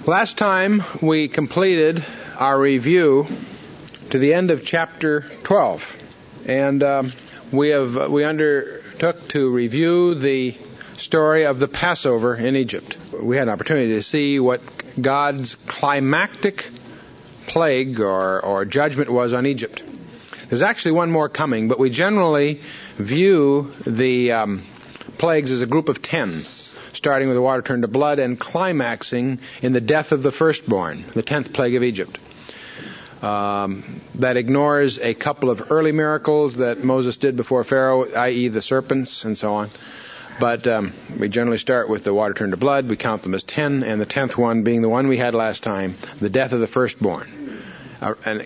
Last time we completed our review to the end of chapter 12, and we undertook to review the story of the Passover in Egypt. We had an opportunity to see what God's climactic plague or judgment was on Egypt. There's actually one more coming, but we generally view the plagues as a group of 10. Starting with the water turned to blood and climaxing in the death of the firstborn, the 10th plague of Egypt. That ignores a couple of early miracles that Moses did before Pharaoh, i.e. the serpents and so on. But we generally start with the water turned to blood. We count them as 10, and the 10th one being the one we had last time, the death of the firstborn. An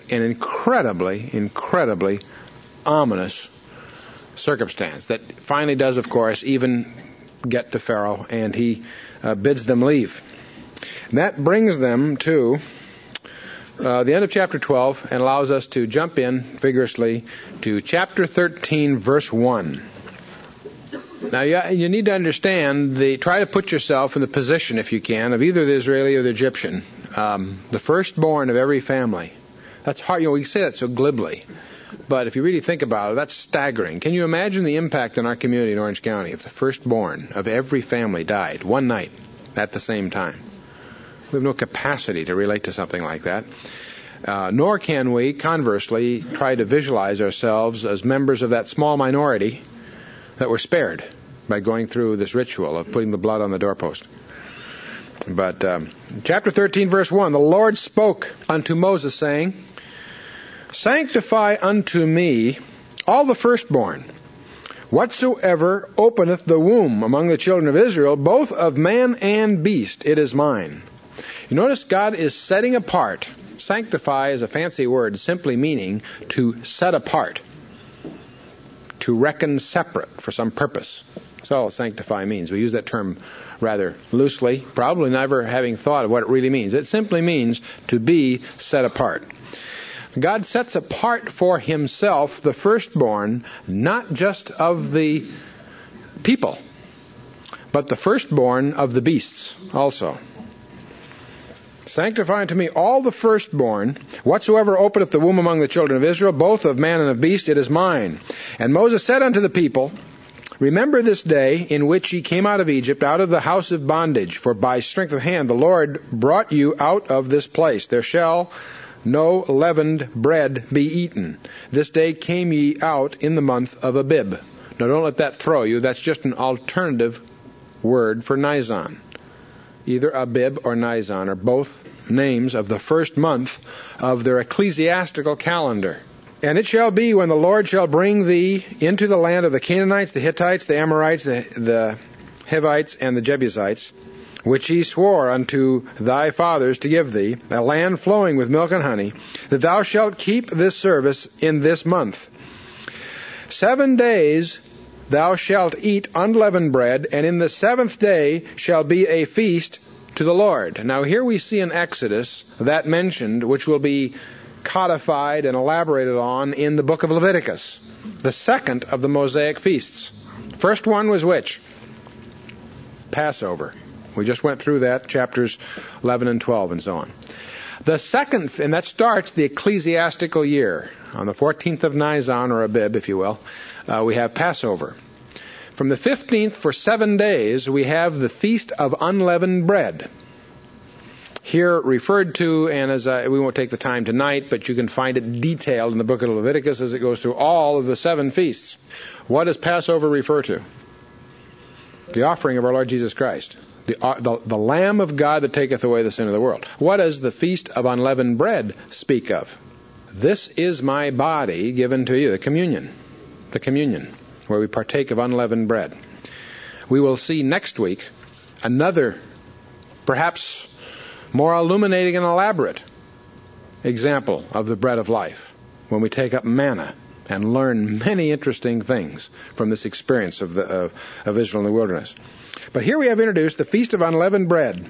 incredibly ominous circumstance that finally does, of course, even get to Pharaoh, and he bids them leave. And that brings them to the end of chapter 12 and allows us to jump in vigorously to chapter 13, verse 1. Now, you need to understand, try to put yourself in the position, if you can, of either the Israeli or the Egyptian, the firstborn of every family. That's hard. We say that so glibly. But if you really think about it, that's staggering. Can you imagine the impact in our community in Orange County if the firstborn of every family died one night at the same time? We have no capacity to relate to something like that. Nor can we, conversely, try to visualize ourselves as members of that small minority that were spared by going through this ritual of putting the blood on the doorpost. But chapter 13, verse 1, the Lord spoke unto Moses, saying, Sanctify unto me all the firstborn, whatsoever openeth the womb among the children of Israel, both of man and beast, it is mine. You notice God is setting apart. Sanctify is a fancy word, simply meaning to set apart, to reckon separate for some purpose. That's all sanctify means. We use that term rather loosely, probably never having thought of what it really means. It simply means to be set apart. God sets apart for himself the firstborn, not just of the people, but the firstborn of the beasts also. Sanctify unto me all the firstborn, whatsoever openeth the womb among the children of Israel, both of man and of beast, it is mine. And Moses said unto the people, Remember this day in which ye came out of Egypt, out of the house of bondage, for by strength of hand the Lord brought you out of this place. There shall no leavened bread be eaten. This day came ye out in the month of Abib. Now don't let that throw you. That's just an alternative word for Nisan. Either Abib or Nisan are both names of the first month of their ecclesiastical calendar. And it shall be when the Lord shall bring thee into the land of the Canaanites, the Hittites, the Amorites, the Hivites, and the Jebusites, which he swore unto thy fathers to give thee, a land flowing with milk and honey, that thou shalt keep this service in this month. 7 days thou shalt eat unleavened bread, and in the 7th day shall be a feast to the Lord. Now here we see in Exodus that mentioned, which will be codified and elaborated on in the book of Leviticus, the second of the Mosaic feasts. First one was which? Passover. We just went through that, chapters 11 and 12 and so on. The second, and that starts the ecclesiastical year. On the 14th of Nisan, or Abib, if you will, we have Passover. From the 15th for 7 days, we have the Feast of Unleavened Bread. Here referred to, and as we won't take the time tonight, but you can find it detailed in the book of Leviticus as it goes through all of the 7 feasts. What does Passover refer to? The offering of our Lord Jesus Christ. The Lamb of God that taketh away the sin of the world. What does the Feast of Unleavened Bread speak of? This is my body given to you, the communion, where we partake of unleavened bread. We will see next week another, perhaps more illuminating and elaborate example of the bread of life, when we take up manna and learn many interesting things from this experience of Israel in the wilderness. But here we have introduced the Feast of Unleavened Bread.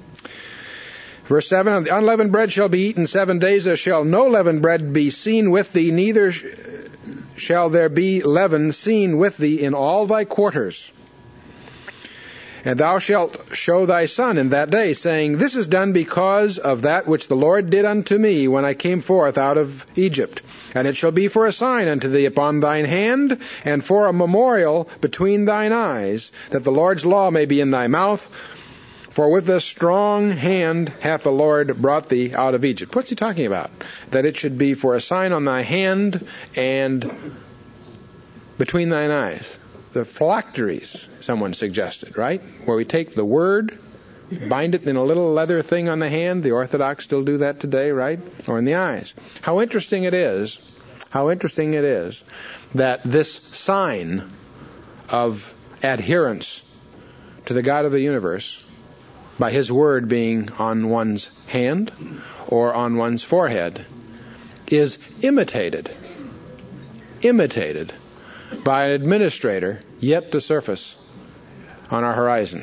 Verse 7, The unleavened bread shall be eaten 7 days. There shall no leavened bread be seen with thee, neither shall there be leaven seen with thee in all thy quarters. And thou shalt show thy son in that day, saying, This is done because of that which the Lord did unto me when I came forth out of Egypt. And it shall be for a sign unto thee upon thine hand, and for a memorial between thine eyes, that the Lord's law may be in thy mouth. For with a strong hand hath the Lord brought thee out of Egypt. What's he talking about? That it should be for a sign on thy hand and between thine eyes. The phylacteries, someone suggested, right? Where we take the word, bind it in a little leather thing on the hand. The Orthodox still do that today, right? Or in the eyes. How interesting it is that this sign of adherence to the God of the universe, by His word being on one's hand or on one's forehead, is imitated by an administrator yet to surface on our horizon.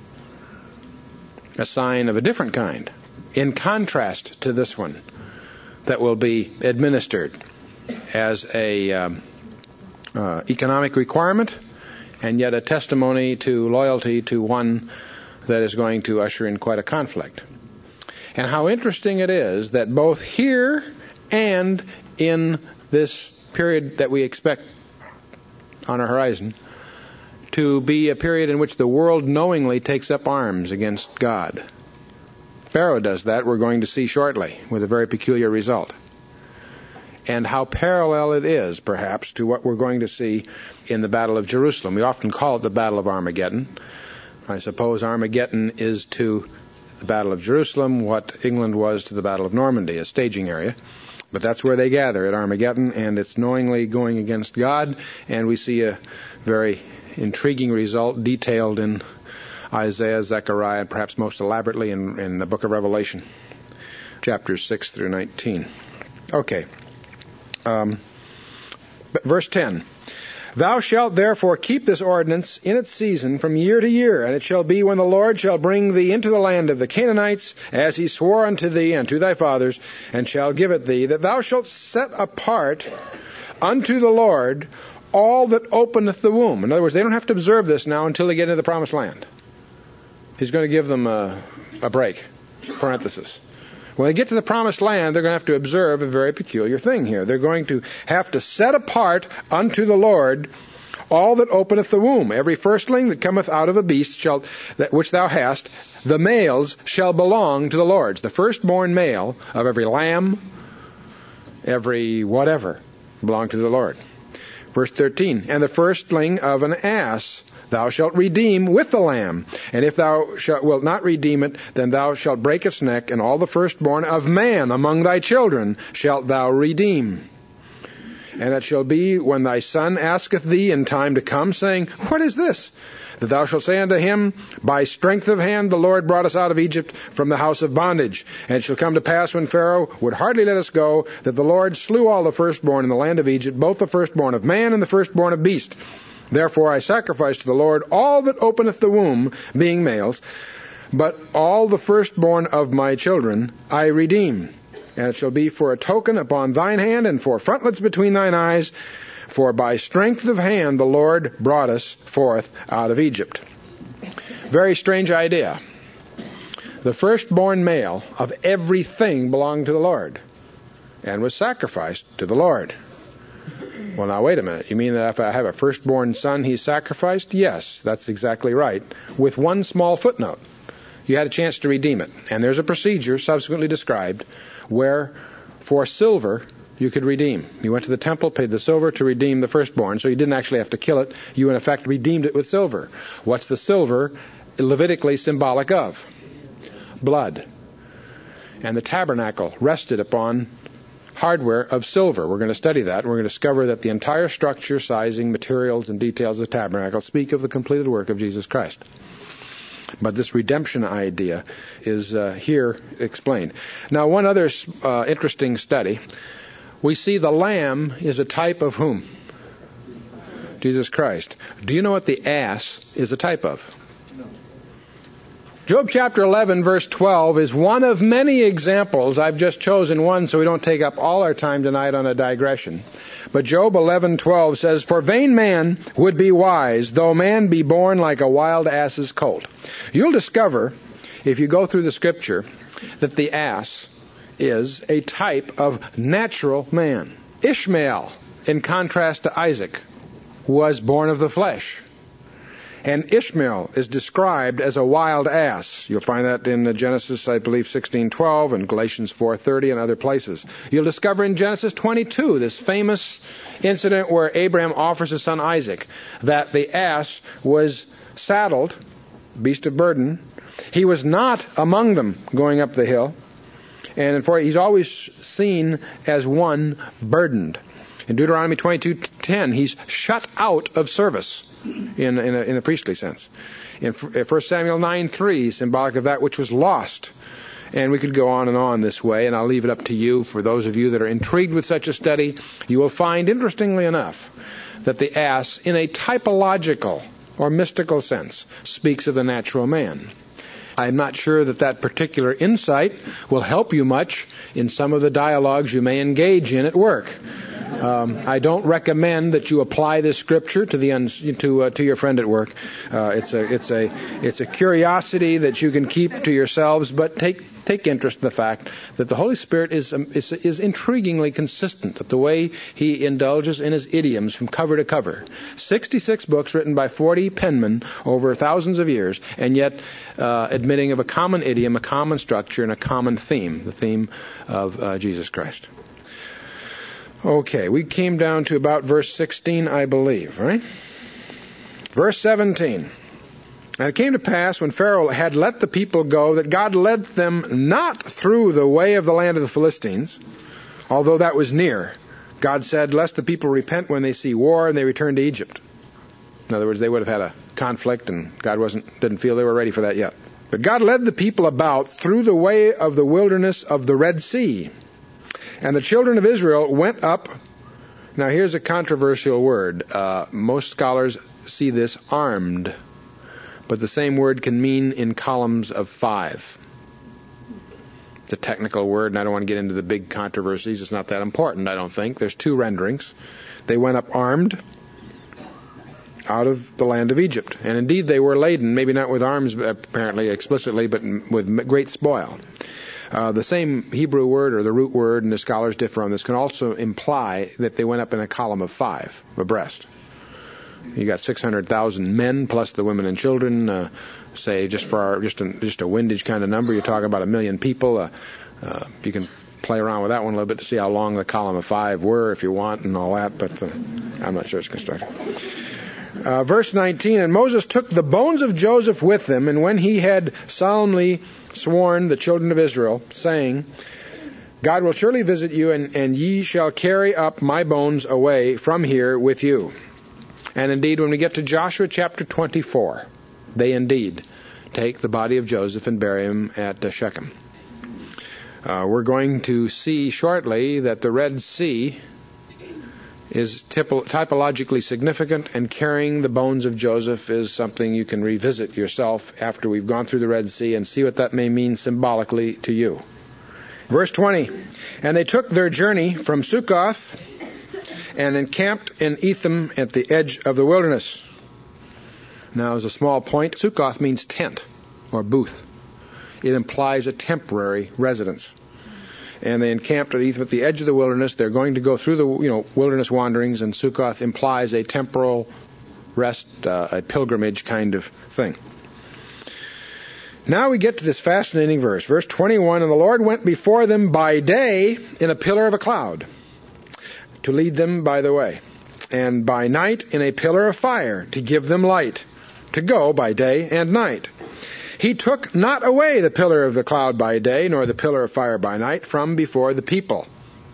A sign of a different kind, in contrast to this one, that will be administered as a economic requirement, and yet a testimony to loyalty to one that is going to usher in quite a conflict. And how interesting it is that both here and in this period that we expect on our horizon to be a period in which the world knowingly takes up arms against God. Pharaoh does that, we're going to see shortly, with a very peculiar result. And how parallel it is, perhaps, to what we're going to see in the Battle of Jerusalem. We often call it the Battle of Armageddon. I suppose Armageddon is to the Battle of Jerusalem what England was to the Battle of Normandy, a staging area. But that's where they gather, at Armageddon, and it's knowingly going against God, and we see a very intriguing result detailed in Isaiah, Zechariah, and perhaps most elaborately in the book of Revelation, chapters 6 through 19. Okay. Verse 10. Thou shalt therefore keep this ordinance in its season from year to year, and it shall be when the Lord shall bring thee into the land of the Canaanites, as he swore unto thee and to thy fathers, and shall give it thee, that thou shalt set apart unto the Lord all that openeth the womb. In other words, they don't have to observe this now until they get into the promised land. He's going to give them a break, parenthesis. When they get to the promised land, they're going to have to observe a very peculiar thing here. They're going to have to set apart unto the Lord all that openeth the womb. Every firstling that cometh out of a beast which thou hast, the males shall belong to the Lord. The firstborn male of every lamb, every whatever, belong to the Lord. Verse 13, and the firstling of an ass thou shalt redeem with the lamb. And if thou wilt not redeem it, then thou shalt break its neck, and all the firstborn of man among thy children shalt thou redeem. And it shall be when thy son asketh thee in time to come, saying, What is this? That thou shalt say unto him, By strength of hand the Lord brought us out of Egypt from the house of bondage. And it shall come to pass when Pharaoh would hardly let us go, that the Lord slew all the firstborn in the land of Egypt, both the firstborn of man and the firstborn of beast. Therefore I sacrifice to the Lord all that openeth the womb, being males, but all the firstborn of my children I redeem. And it shall be for a token upon thine hand, and for frontlets between thine eyes, for by strength of hand the Lord brought us forth out of Egypt. Very strange idea. The firstborn male of everything belonged to the Lord, and was sacrificed to the Lord. Well, now, wait a minute. You mean that if I have a firstborn son, he's sacrificed? Yes, that's exactly right. With one small footnote. You had a chance to redeem it. And there's a procedure subsequently described where for silver you could redeem. You went to the temple, paid the silver to redeem the firstborn, so you didn't actually have to kill it. You, in effect, redeemed it with silver. What's the silver Levitically symbolic of? Blood. And the tabernacle rested upon hardware of silver. We're going to study that, and we're going to discover that the entire structure, sizing, materials, and details of the tabernacle speak of the completed work of Jesus Christ. But this redemption idea is here explained. Now, one other interesting study. We see the lamb is a type of whom? Jesus Christ. Do you know what the ass is a type of? Job chapter 11, verse 12 is one of many examples. I've just chosen one so we don't take up all our time tonight on a digression. But Job 11:12 says, "For vain man would be wise, though man be born like a wild ass's colt." You'll discover, if you go through the Scripture, that the ass is a type of natural man. Ishmael, in contrast to Isaac, was born of the flesh. And Ishmael is described as a wild ass. You'll find that in Genesis, I believe, 16:12 and Galatians 4:30 and other places. You'll discover in Genesis 22, this famous incident where Abraham offers his son Isaac, that the ass was saddled, beast of burden. He was not among them going up the hill. And he's always seen as one burdened. In Deuteronomy 22:10, he's shut out of service in a priestly sense. In 1 Samuel 9:3, symbolic of that which was lost. And we could go on this way, and I'll leave it up to you. For those of you that are intrigued with such a study, you will find, interestingly enough, that the ass, in a typological or mystical sense, speaks of the natural man. I'm not sure that particular insight will help you much in some of the dialogues you may engage in at work. I don't recommend that you apply this scripture to your friend at work. It's a curiosity that you can keep to yourselves, but take interest in the fact that the Holy Spirit is intriguingly consistent at the way He indulges in His idioms from cover to cover. 66 books written by 40 penmen over thousands of years, and yet admitting of a common idiom, a common structure, and a common theme, the theme of Jesus Christ. Okay, we came down to about verse 16, I believe, right? Verse 17. And it came to pass, when Pharaoh had let the people go, that God led them not through the way of the land of the Philistines, although that was near. God said, lest the people repent when they see war, and they return to Egypt. In other words, they would have had a conflict, and God didn't feel they were ready for that yet. But God led the people about through the way of the wilderness of the Red Sea. And the children of Israel went up. Now here's a controversial word. Most scholars see this armed. But the same word can mean in columns of 5. It's a technical word, and I don't want to get into the big controversies. It's not that important, I don't think. There's 2 renderings. They went up armed out of the land of Egypt. And indeed they were laden, maybe not with arms apparently explicitly, but with great spoil. The same Hebrew word, or the root word, and the scholars differ on this, can also imply that they went up in a column of 5 abreast. You got 600,000 men plus the women and children. Say just a windage kind of number, you're talking about 1 million people. You can play around with that one a little bit to see how long the column of 5 were, if you want, and all that. But I'm not sure it's constructed. Verse 19, and Moses took the bones of Joseph with him, and when he had solemnly sworn the children of Israel, saying, God will surely visit you, and ye shall carry up my bones away from here with you. And indeed, when we get to Joshua chapter 24, they indeed take the body of Joseph and bury him at Shechem. We're going to see shortly that the Red Sea is typologically significant, and carrying the bones of Joseph is something you can revisit yourself after we've gone through the Red Sea and see what that may mean symbolically to you. Verse 20, and they took their journey from Succoth and encamped in Etham at the edge of the wilderness. Now, as a small point, Succoth means tent or booth. It implies a temporary residence. And they encamped at Etham at the edge of the wilderness. They're going to go through the wilderness wanderings, and Succoth implies a temporal rest, a pilgrimage kind of thing. Now we get to this fascinating verse, verse 21, and the Lord went before them by day in a pillar of a cloud to lead them by the way, and by night in a pillar of fire to give them light, to go by day and night. He took not away the pillar of the cloud by day, nor the pillar of fire by night, from before the people.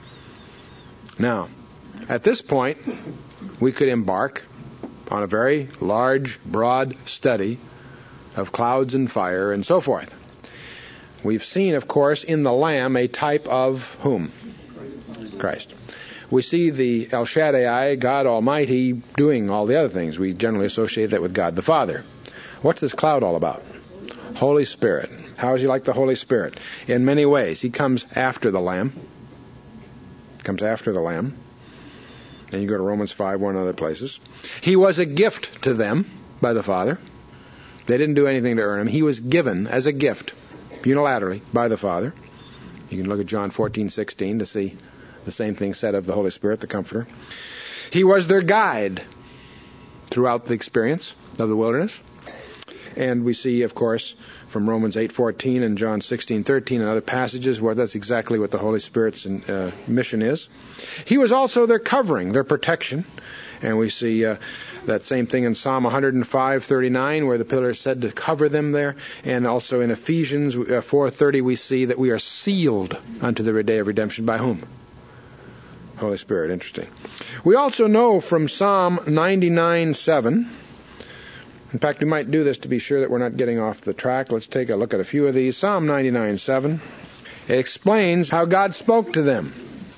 Now, at this point, we could embark on a very large, broad study of clouds and fire and so forth. We've seen, of course, in the Lamb a type of whom? Christ. We see the El Shaddai, God Almighty, doing all the other things. We generally associate that with God the Father. What's this cloud all about? Holy Spirit. How is He like the Holy Spirit? In many ways. He comes after the Lamb. And you go to Romans 5:1 and other places. He was a gift to them by the Father. They didn't do anything to earn him. He was given as a gift, unilaterally, by the Father. You can look at John 14:16 to see the same thing said of the Holy Spirit, the Comforter. He was their guide throughout the experience of the wilderness. And we see, of course, from Romans 8:14 and John 16:13 and other passages where that's exactly what the Holy Spirit's mission is. He was also their covering, their protection. And we see that same thing in Psalm 105:39 where the pillar is said to cover them there. And also in Ephesians 4:30 we see that we are sealed unto the day of redemption. By whom? Holy Spirit. Interesting. We also know from Psalm 99:7. In fact, we might do this to be sure that we're not getting off the track. Let's take a look at a few of these. Psalm 99:7. It explains how God spoke to them.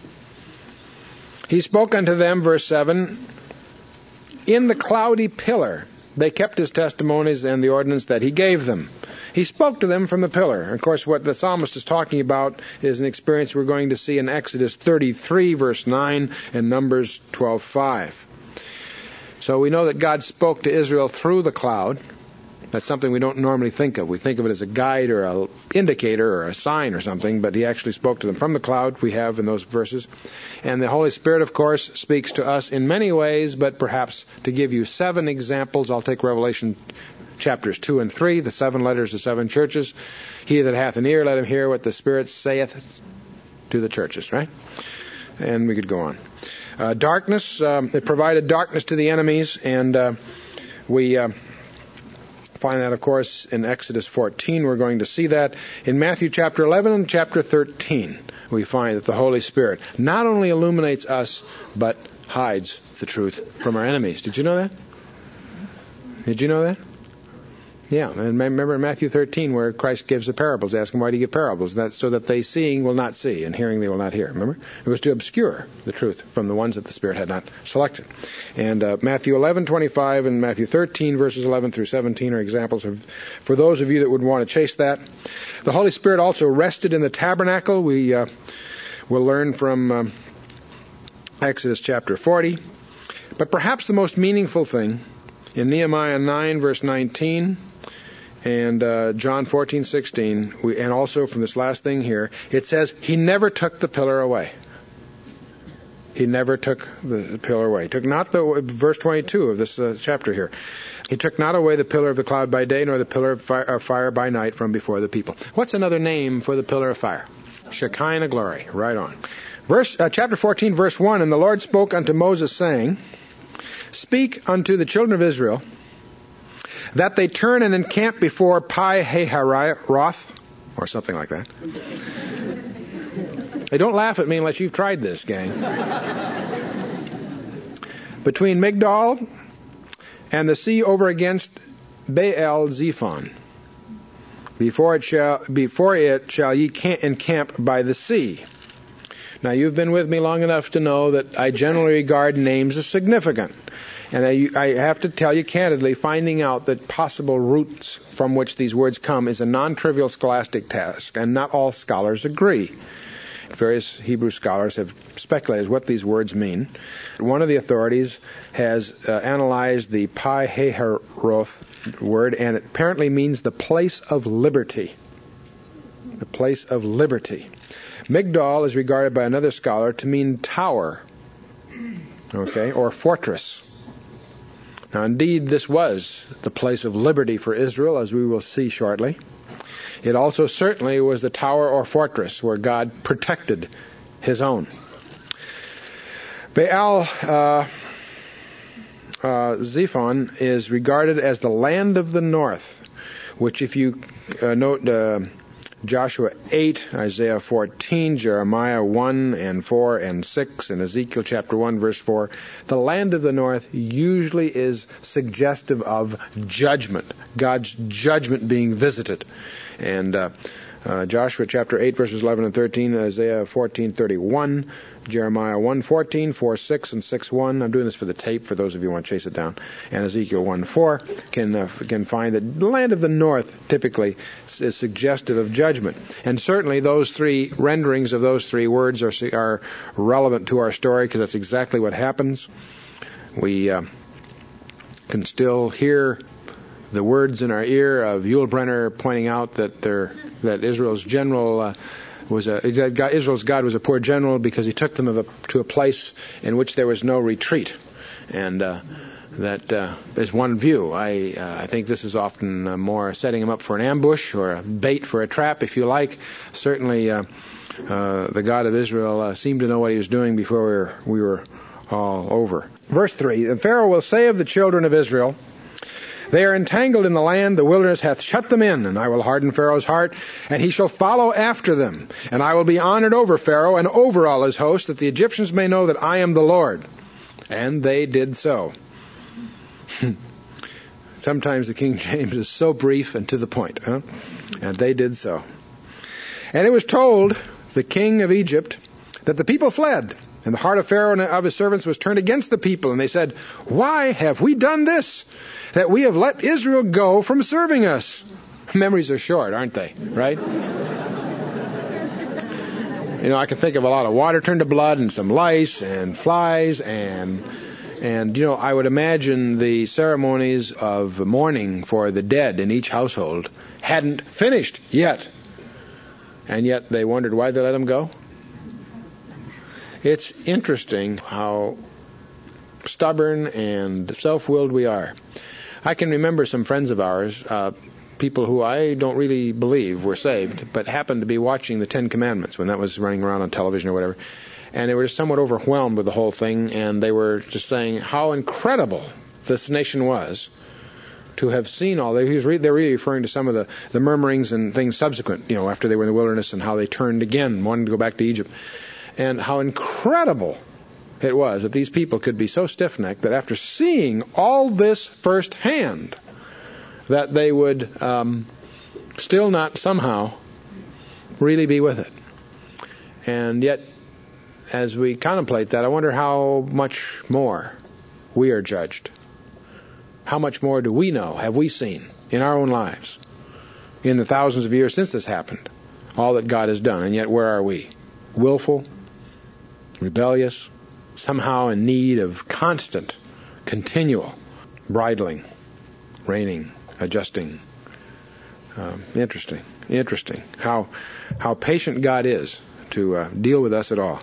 He spoke unto them, verse 7, in the cloudy pillar. They kept his testimonies and the ordinance that he gave them. He spoke to them from the pillar. Of course, what the psalmist is talking about is an experience we're going to see in Exodus 33, verse 9, and Numbers 12:5. So we know that God spoke to Israel through the cloud. That's something we don't normally think of. We think of it as a guide or an indicator or a sign or something, but he actually spoke to them from the cloud, we have in those verses. And the Holy Spirit, of course, speaks to us in many ways, but perhaps to give you 7 examples, I'll take Revelation chapters 2 and 3, the 7 letters to 7 churches. He that hath an ear, let him hear what the Spirit saith to the churches, right? And we could go on. Darkness, it provided darkness to the enemies, and we find that, of course, in Exodus 14. We're going to see that. In Matthew chapter 11 and chapter 13, we find that the Holy Spirit not only illuminates us, but hides the truth from our enemies. Did you know that? Did you know that? Yeah, and remember in Matthew 13 where Christ gives the parables. Ask him, why do you give parables? That's so that they seeing will not see, and hearing they will not hear. Remember? It was to obscure the truth from the ones that the Spirit had not selected. And Matthew 11:25 and Matthew 13, verses 11 through 17 are examples for those of you that would want to chase that. The Holy Spirit also rested in the tabernacle. We will learn from Exodus chapter 40. But perhaps the most meaningful thing in Nehemiah 9, verse 19, and John 14:16, and also from this last thing here, it says, he never took the pillar away. He never took the pillar away. He took not the, verse 22 of this chapter here, he took not away the pillar of the cloud by day, nor the pillar of fire by night from before the people. What's another name for the pillar of fire? Shekinah glory. Right on. Chapter 14, verse 1, and the Lord spoke unto Moses, saying, speak unto the children of Israel, that they turn and encamp before Pi-hahiroth, or something like that. Hey, don't laugh at me unless you've tried this, gang. Between Migdol and the sea over against Baal-zephon. Before it shall ye encamp by the sea. Now, you've been with me long enough to know that I generally regard names as significant. And I have to tell you candidly, finding out the possible roots from which these words come is a non-trivial scholastic task, and not all scholars agree. Various Hebrew scholars have speculated what these words mean. One of the authorities has analyzed the Pi-hahiroth word, and it apparently means the place of liberty. The place of liberty. Migdol is regarded by another scholar to mean tower, okay, or fortress. Now, indeed, this was the place of liberty for Israel, as we will see shortly. It also certainly was the tower or fortress where God protected his own. Baal-zephon is regarded as the land of the north, which if you note Joshua 8, Isaiah 14, Jeremiah 1 and 4 and 6, and Ezekiel chapter 1, verse 4, the land of the north usually is suggestive of judgment, God's judgment being visited. And Joshua chapter 8, verses 11 and 13, Isaiah 14:31, Jeremiah 1:14, 4:6, and 6:1. I'm doing this for the tape for those of you who want to chase it down. And Ezekiel 1:4 can find that the land of the north typically is suggestive of judgment. And certainly those three renderings of those three words are relevant to our story, because that's exactly what happens. We can still hear the words in our ear of Yul Brynner pointing out that Israel's general Israel's God was a poor general because he took them to a place in which there was no retreat, and that is one view. I think this is often more setting him up for an ambush or a bait for a trap, if you like. Certainly, the God of Israel seemed to know what he was doing before we were all over. Verse 3: And Pharaoh will say of the children of Israel, they are entangled in the land, the wilderness hath shut them in, and I will harden Pharaoh's heart, and he shall follow after them. And I will be honored over Pharaoh and over all his host, that the Egyptians may know that I am the Lord. And they did so. Sometimes the King James is so brief and to the point, huh? And they did so. And it was told the king of Egypt that the people fled, and the heart of Pharaoh and of his servants was turned against the people, and they said, why have we done this, that we have let Israel go from serving us? Memories are short, aren't they? Right? I can think of a lot of water turned to blood and some lice and flies and I would imagine the ceremonies of mourning for the dead in each household hadn't finished yet. And yet they wondered why they let them go. It's interesting how stubborn and self-willed we are. I can remember some friends of ours, people who I don't really believe were saved, but happened to be watching the Ten Commandments when that was running around on television or whatever. And they were somewhat overwhelmed with the whole thing, and they were just saying how incredible this nation was to have seen all. They were really referring to some of the murmurings and things subsequent, after they were in the wilderness, and how they turned again, wanted to go back to Egypt. And how incredible it was that these people could be so stiff-necked that after seeing all this firsthand, that they would still not somehow really be with it. And yet, as we contemplate that, I wonder how much more we are judged. How much more do we know, have we seen in our own lives, in the thousands of years since this happened, all that God has done, and yet where are we? Willful, rebellious, somehow in need of constant, continual bridling, reining, adjusting. Interesting how patient God is to deal with us at all.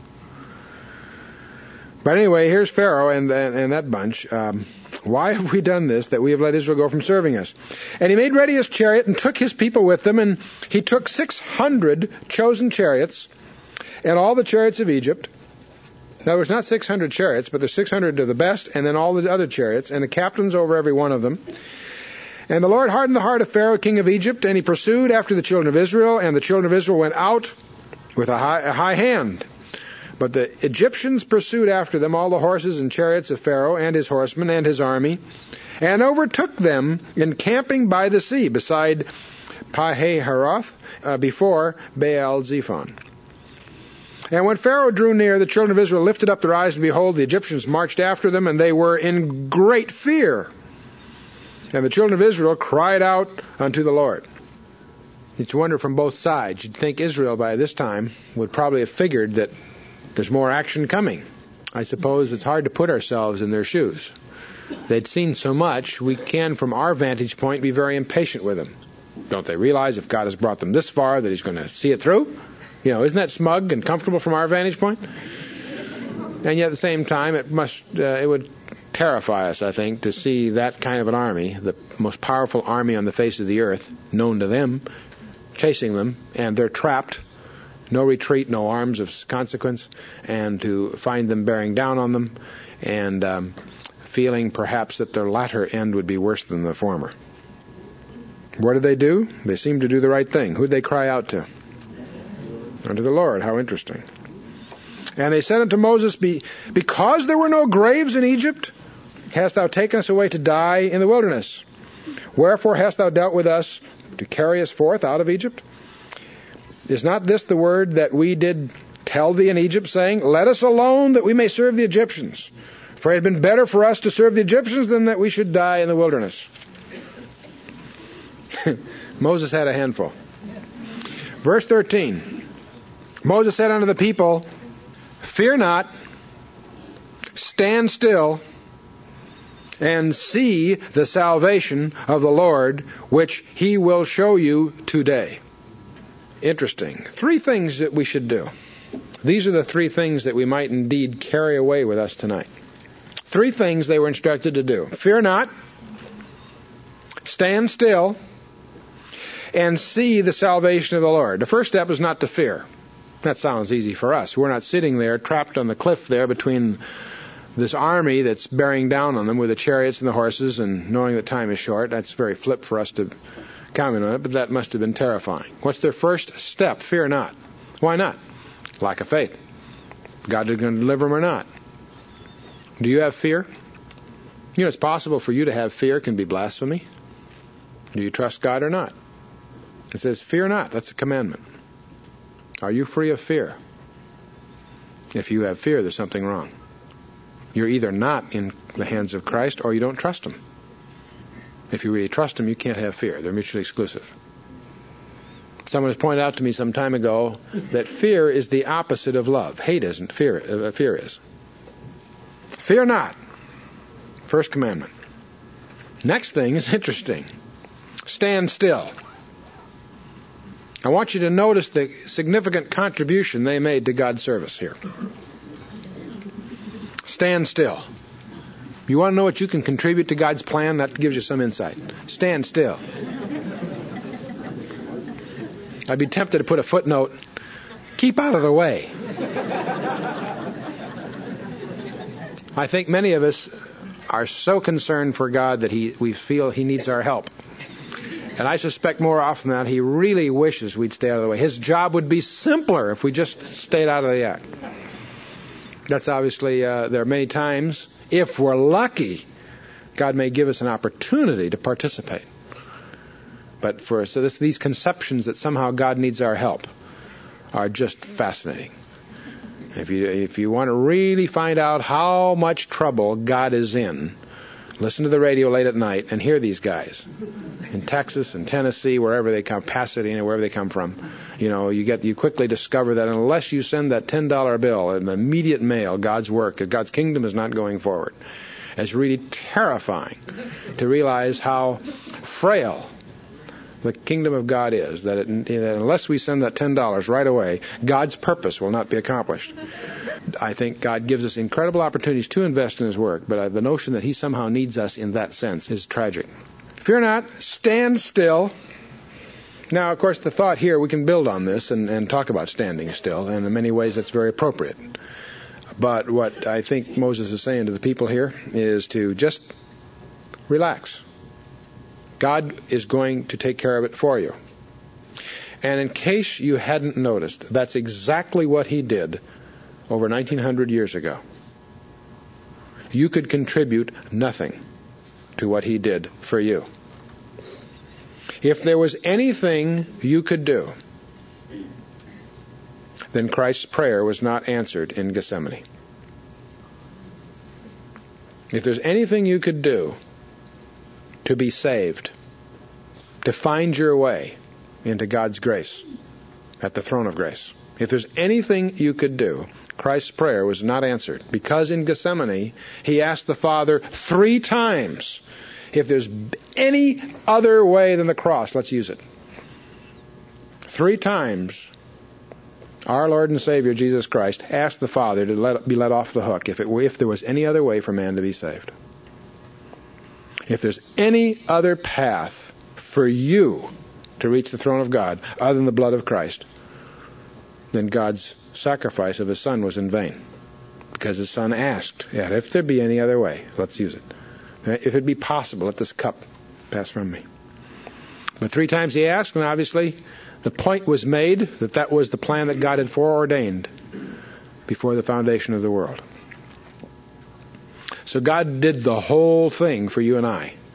But anyway, here's Pharaoh and that bunch. Why have we done this, that we have let Israel go from serving us? And he made ready his chariot and took his people with him, and he took 600 chosen chariots and all the chariots of Egypt. Now, there's not 600 chariots, but there's 600 of the best, and then all the other chariots, and the captains over every one of them. And the Lord hardened the heart of Pharaoh, king of Egypt, and he pursued after the children of Israel, and the children of Israel went out with a high hand. But the Egyptians pursued after them all the horses and chariots of Pharaoh and his horsemen and his army, and overtook them encamping by the sea, beside Pi-hahiroth, before Baal-zephon. And when Pharaoh drew near, the children of Israel lifted up their eyes, and behold, the Egyptians marched after them, and they were in great fear. And the children of Israel cried out unto the Lord. It's a wonder from both sides. You'd think Israel by this time would probably have figured that there's more action coming. I suppose it's hard to put ourselves in their shoes. They'd seen so much, we can, from our vantage point, be very impatient with them. Don't they realize if God has brought them this far that he's going to see it through? Isn't that smug and comfortable from our vantage point? And yet at the same time, it would terrify us, I think, to see that kind of an army, the most powerful army on the face of the earth, known to them, chasing them, and they're trapped, no retreat, no arms of consequence, and to find them bearing down on them, and feeling perhaps that their latter end would be worse than the former. What did they do? They seemed to do the right thing. Who'd they cry out to? Unto the Lord. How interesting. And they said unto Moses, because there were no graves in Egypt, hast thou taken us away to die in the wilderness? Wherefore hast thou dealt with us to carry us forth out of Egypt? Is not this the word that we did tell thee in Egypt, saying, Let us alone, that we may serve the Egyptians? For it had been better for us to serve the Egyptians than that we should die in the wilderness. Moses had a handful. Verse 13. Moses said unto the people, Fear not, stand still, and see the salvation of the Lord, which he will show you today. Interesting. 3 things that we should do. These are the 3 things that we might indeed carry away with us tonight. 3 things they were instructed to do. Fear not, stand still, and see the salvation of the Lord. The first step is not to fear. That sounds easy for us. We're not sitting there trapped on the cliff there between this army that's bearing down on them with the chariots and the horses, and knowing that time is short. That's very flip for us to comment on it, but that must have been terrifying. What's their first step? Fear not. Why not? Lack of faith. God is going to deliver them or not. Do you have fear? You know, it's possible for you to have fear. It can be blasphemy. Do you trust God or not? It says, fear not. That's a commandment. Are you free of fear? If you have fear, there's something wrong. You're either not in the hands of Christ or you don't trust Him. If you really trust Him, you can't have fear. They're mutually exclusive. Someone has pointed out to me some time ago that fear is the opposite of love. Hate isn't. Fear is. Fear not. First commandment. Next thing is interesting. Stand still. I want you to notice the significant contribution they made to God's service here. Stand still. You want to know what you can contribute to God's plan? That gives you some insight. Stand still. I'd be tempted to put a footnote, keep out of the way. I think many of us are so concerned for God that we feel He needs our help. And I suspect more often than not, He really wishes we'd stay out of the way. His job would be simpler if we just stayed out of the act. That's obviously, there are many times, if we're lucky, God may give us an opportunity to participate. But these conceptions that somehow God needs our help are just fascinating. If you want to really find out how much trouble God is in, listen to the radio late at night and hear these guys in Texas and Tennessee, wherever they come, Pasadena, wherever they come from. You quickly discover that unless you send that $10 bill in the immediate mail, God's work, God's kingdom is not going forward. It's really terrifying to realize how frail the kingdom of God is, that unless we send that $10 right away, God's purpose will not be accomplished. I think God gives us incredible opportunities to invest in His work, but the notion that He somehow needs us in that sense is tragic. Fear not, stand still. Now, of course, the thought here, we can build on this and talk about standing still, and in many ways that's very appropriate. But what I think Moses is saying to the people here is to just relax. God is going to take care of it for you. And in case you hadn't noticed, that's exactly what He did over 1900 years ago. You could contribute nothing to what He did for you. If there was anything you could do, then Christ's prayer was not answered in Gethsemane. If there's anything you could do to be saved, to find your way into God's grace at the throne of grace, if there's anything you could do, Christ's prayer was not answered, because in Gethsemane He asked the Father 3 times, if there's any other way than the cross, let's use it. 3 times our Lord and Savior Jesus Christ asked the Father to be let off the hook if there was any other way for man to be saved. If there's any other path for you to reach the throne of God other than the blood of Christ, then God's sacrifice of His Son was in vain. Because His Son asked, if there be any other way, let's use it. If it be possible, let this cup pass from me. But 3 times He asked, and obviously the point was made that was the plan that God had foreordained before the foundation of the world. So God did the whole thing for you and I.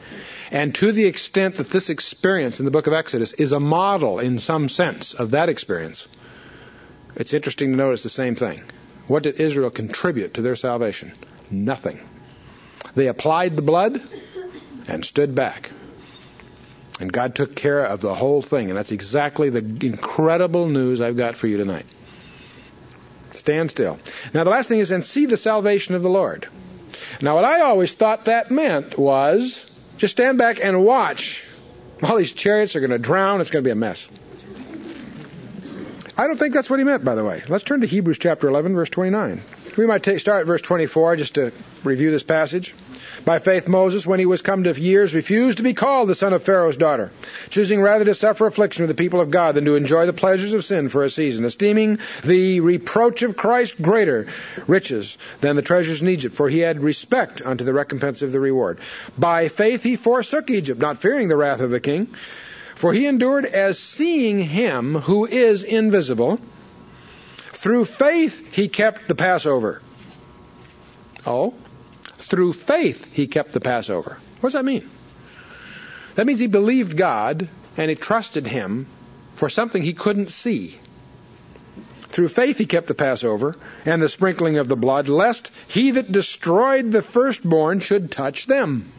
And to the extent that this experience in the book of Exodus is a model in some sense of that experience, it's interesting to notice the same thing. What did Israel contribute to their salvation? Nothing. They applied the blood and stood back. And God took care of the whole thing. And that's exactly the incredible news I've got for you tonight. Stand still. Now the last thing is, and see the salvation of the Lord. Now what I always thought that meant was, just stand back and watch. All these chariots are going to drown. It's going to be a mess. I don't think that's what he meant, by the way. Let's turn to Hebrews chapter 11, verse 29. We might start at verse 24 just to review this passage. By faith Moses, when he was come to years, refused to be called the son of Pharaoh's daughter, choosing rather to suffer affliction with the people of God than to enjoy the pleasures of sin for a season, esteeming the reproach of Christ greater riches than the treasures in Egypt, for he had respect unto the recompense of the reward. By faith he forsook Egypt, not fearing the wrath of the king, for he endured as seeing him who is invisible. Through faith he kept the Passover. Oh? Through faith he kept the Passover. What does that mean? That means he believed God and he trusted him for something he couldn't see. Through faith he kept the Passover and the sprinkling of the blood, lest he that destroyed the firstborn should touch them.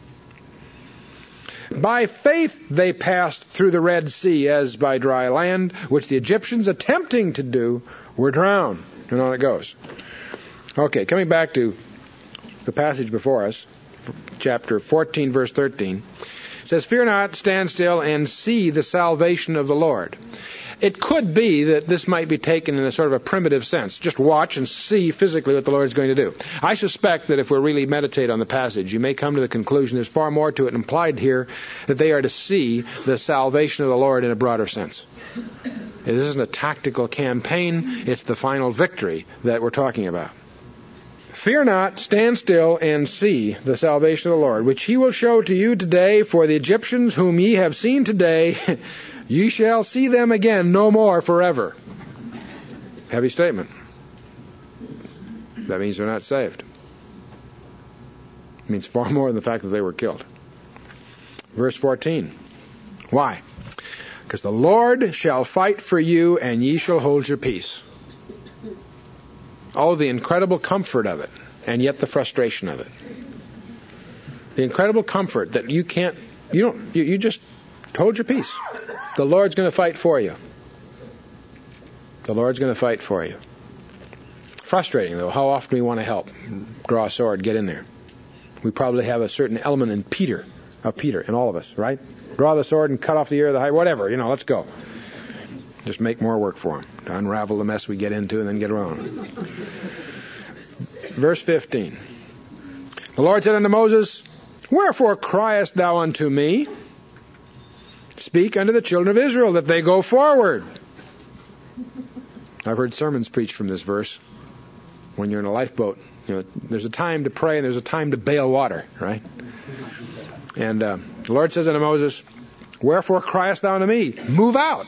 By faith they passed through the Red Sea as by dry land, which the Egyptians attempting to do were drowned. And on it goes. Okay, coming back to the passage before us, chapter 14, verse 13, it says, fear not, stand still, and see the salvation of the Lord. It could be that this might be taken in a sort of a primitive sense. Just watch and see physically what the Lord is going to do. I suspect that if we really meditate on the passage, you may come to the conclusion there's far more to it implied here, that they are to see the salvation of the Lord in a broader sense. This isn't a tactical campaign, it's the final victory that we're talking about. Fear not, stand still, and see the salvation of the Lord, which he will show to you today. For the Egyptians whom ye have seen today, ye shall see them again no more forever. Heavy statement. That means they're not saved. It means far more than the fact that they were killed. Verse 14. Why? Because the Lord shall fight for you, and ye shall hold your peace. Oh, the incredible comfort of it, and yet the frustration of it. The incredible comfort that you just hold your peace. The Lord's going to fight for you. The Lord's going to fight for you. Frustrating, though. How often we want to help. Draw a sword, get in there. We probably have a certain element in Peter, in all of us, right? Draw the sword and cut off the ear of the hide, whatever, let's go. Just make more work for him to unravel the mess we get into and then get around. Verse 15. The Lord said unto Moses, wherefore criest thou unto me? Speak unto the children of Israel that they go forward. I've heard sermons preached from this verse. When you're in a lifeboat, there's a time to pray and there's a time to bail water, right? And the Lord says unto Moses, wherefore criest thou unto me? Move out.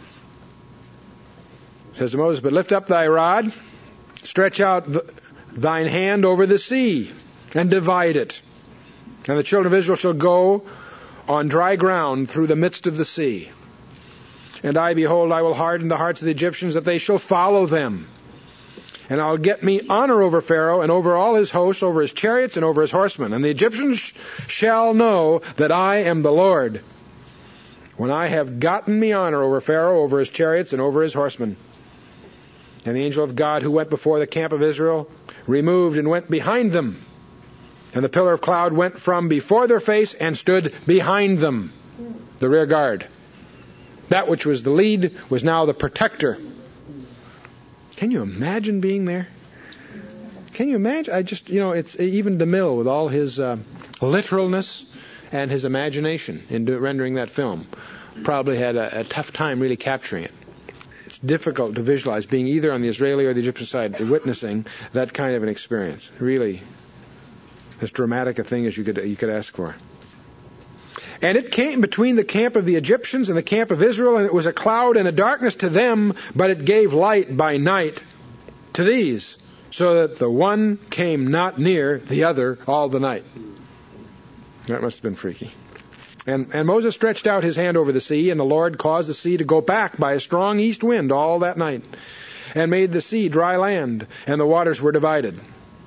Says to Moses, but lift up thy rod, stretch out thine hand over the sea, and divide it. And the children of Israel shall go on dry ground through the midst of the sea. And I, behold, I will harden the hearts of the Egyptians, that they shall follow them. And I'll get me honor over Pharaoh, and over all his hosts, over his chariots, and over his horsemen. And the Egyptians shall know that I am the Lord, when I have gotten me honor over Pharaoh, over his chariots, and over his horsemen. And the angel of God who went before the camp of Israel removed and went behind them. And the pillar of cloud went from before their face and stood behind them, the rear guard. That which was the lead was now the protector. Can you imagine being there? Can you imagine? It's even DeMille with all his literalness and his imagination in rendering that film probably had a tough time really capturing it. It's difficult to visualize being either on the Israeli or the Egyptian side witnessing that kind of an experience. Really, as dramatic a thing as you could ask for. And it came between the camp of the Egyptians and the camp of Israel, and it was a cloud and a darkness to them, but it gave light by night to these, so that the one came not near the other all the night. That must have been freaky. And Moses stretched out his hand over the sea, and the Lord caused the sea to go back by a strong east wind all that night, and made the sea dry land, and the waters were divided.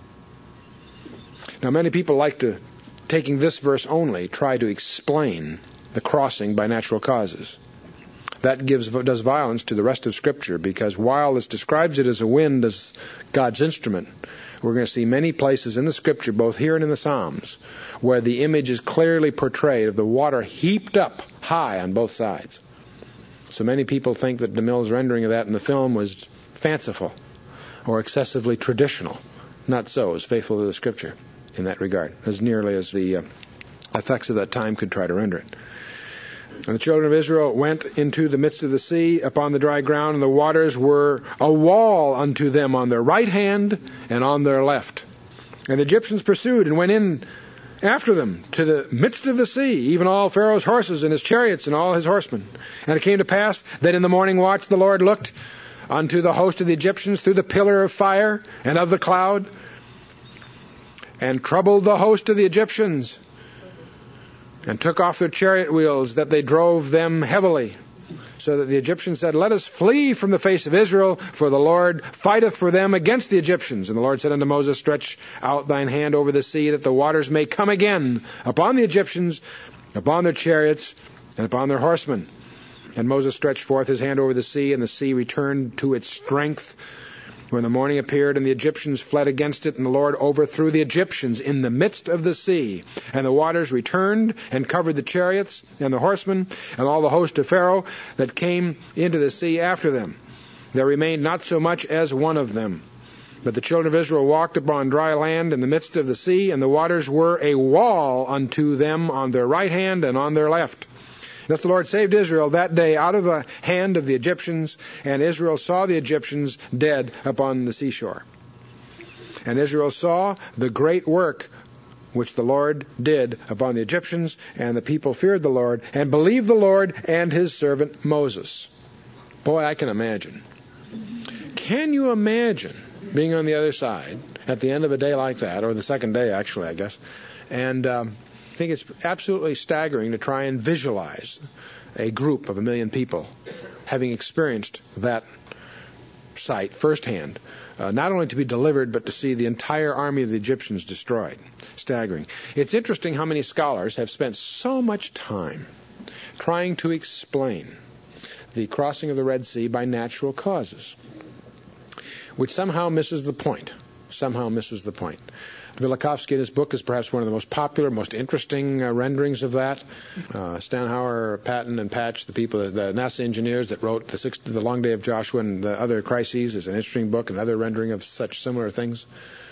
Now, many people like to, taking this verse only, try to explain the crossing by natural causes. That does violence to the rest of Scripture, because while this describes it as a wind as God's instrument, we're going to see many places in the Scripture, both here and in the Psalms, where the image is clearly portrayed of the water heaped up high on both sides. So many people think that DeMille's rendering of that in the film was fanciful or excessively traditional. Not so. It was faithful to the Scripture in that regard, as nearly as the effects of that time could try to render it. And the children of Israel went into the midst of the sea upon the dry ground, and the waters were a wall unto them on their right hand and on their left. And the Egyptians pursued and went in after them to the midst of the sea, even all Pharaoh's horses and his chariots and all his horsemen. And it came to pass that in the morning watch the Lord looked unto the host of the Egyptians through the pillar of fire and of the cloud, and troubled the host of the Egyptians, and took off their chariot wheels, that they drove them heavily. So that the Egyptians said, Let us flee from the face of Israel, for the Lord fighteth for them against the Egyptians. And the Lord said unto Moses, Stretch out thine hand over the sea, that the waters may come again upon the Egyptians, upon their chariots, and upon their horsemen. And Moses stretched forth his hand over the sea, and the sea returned to its strength. When the morning appeared, and the Egyptians fled against it, and the Lord overthrew the Egyptians in the midst of the sea. And the waters returned and covered the chariots and the horsemen and all the host of Pharaoh that came into the sea after them. There remained not so much as one of them. But the children of Israel walked upon dry land in the midst of the sea, and the waters were a wall unto them on their right hand and on their left. Thus the Lord saved Israel that day out of the hand of the Egyptians, and Israel saw the Egyptians dead upon the seashore. And Israel saw the great work which the Lord did upon the Egyptians, and the people feared the Lord, and believed the Lord and his servant Moses. Boy, I can imagine. Can you imagine being on the other side at the end of a day like that, or the second day actually, I guess, and I think it's absolutely staggering to try and visualize a group of 1 million people having experienced that sight firsthand, not only to be delivered, but to see the entire army of the Egyptians destroyed. Staggering. It's interesting how many scholars have spent so much time trying to explain the crossing of the Red Sea by natural causes, which somehow misses the point. Velikovsky in his book is perhaps one of the most popular, most interesting renderings of that. Stanhour, Patton, and Patch, the NASA engineers that wrote the Long Day of Joshua and the other crises, is an interesting book, another rendering of such similar things.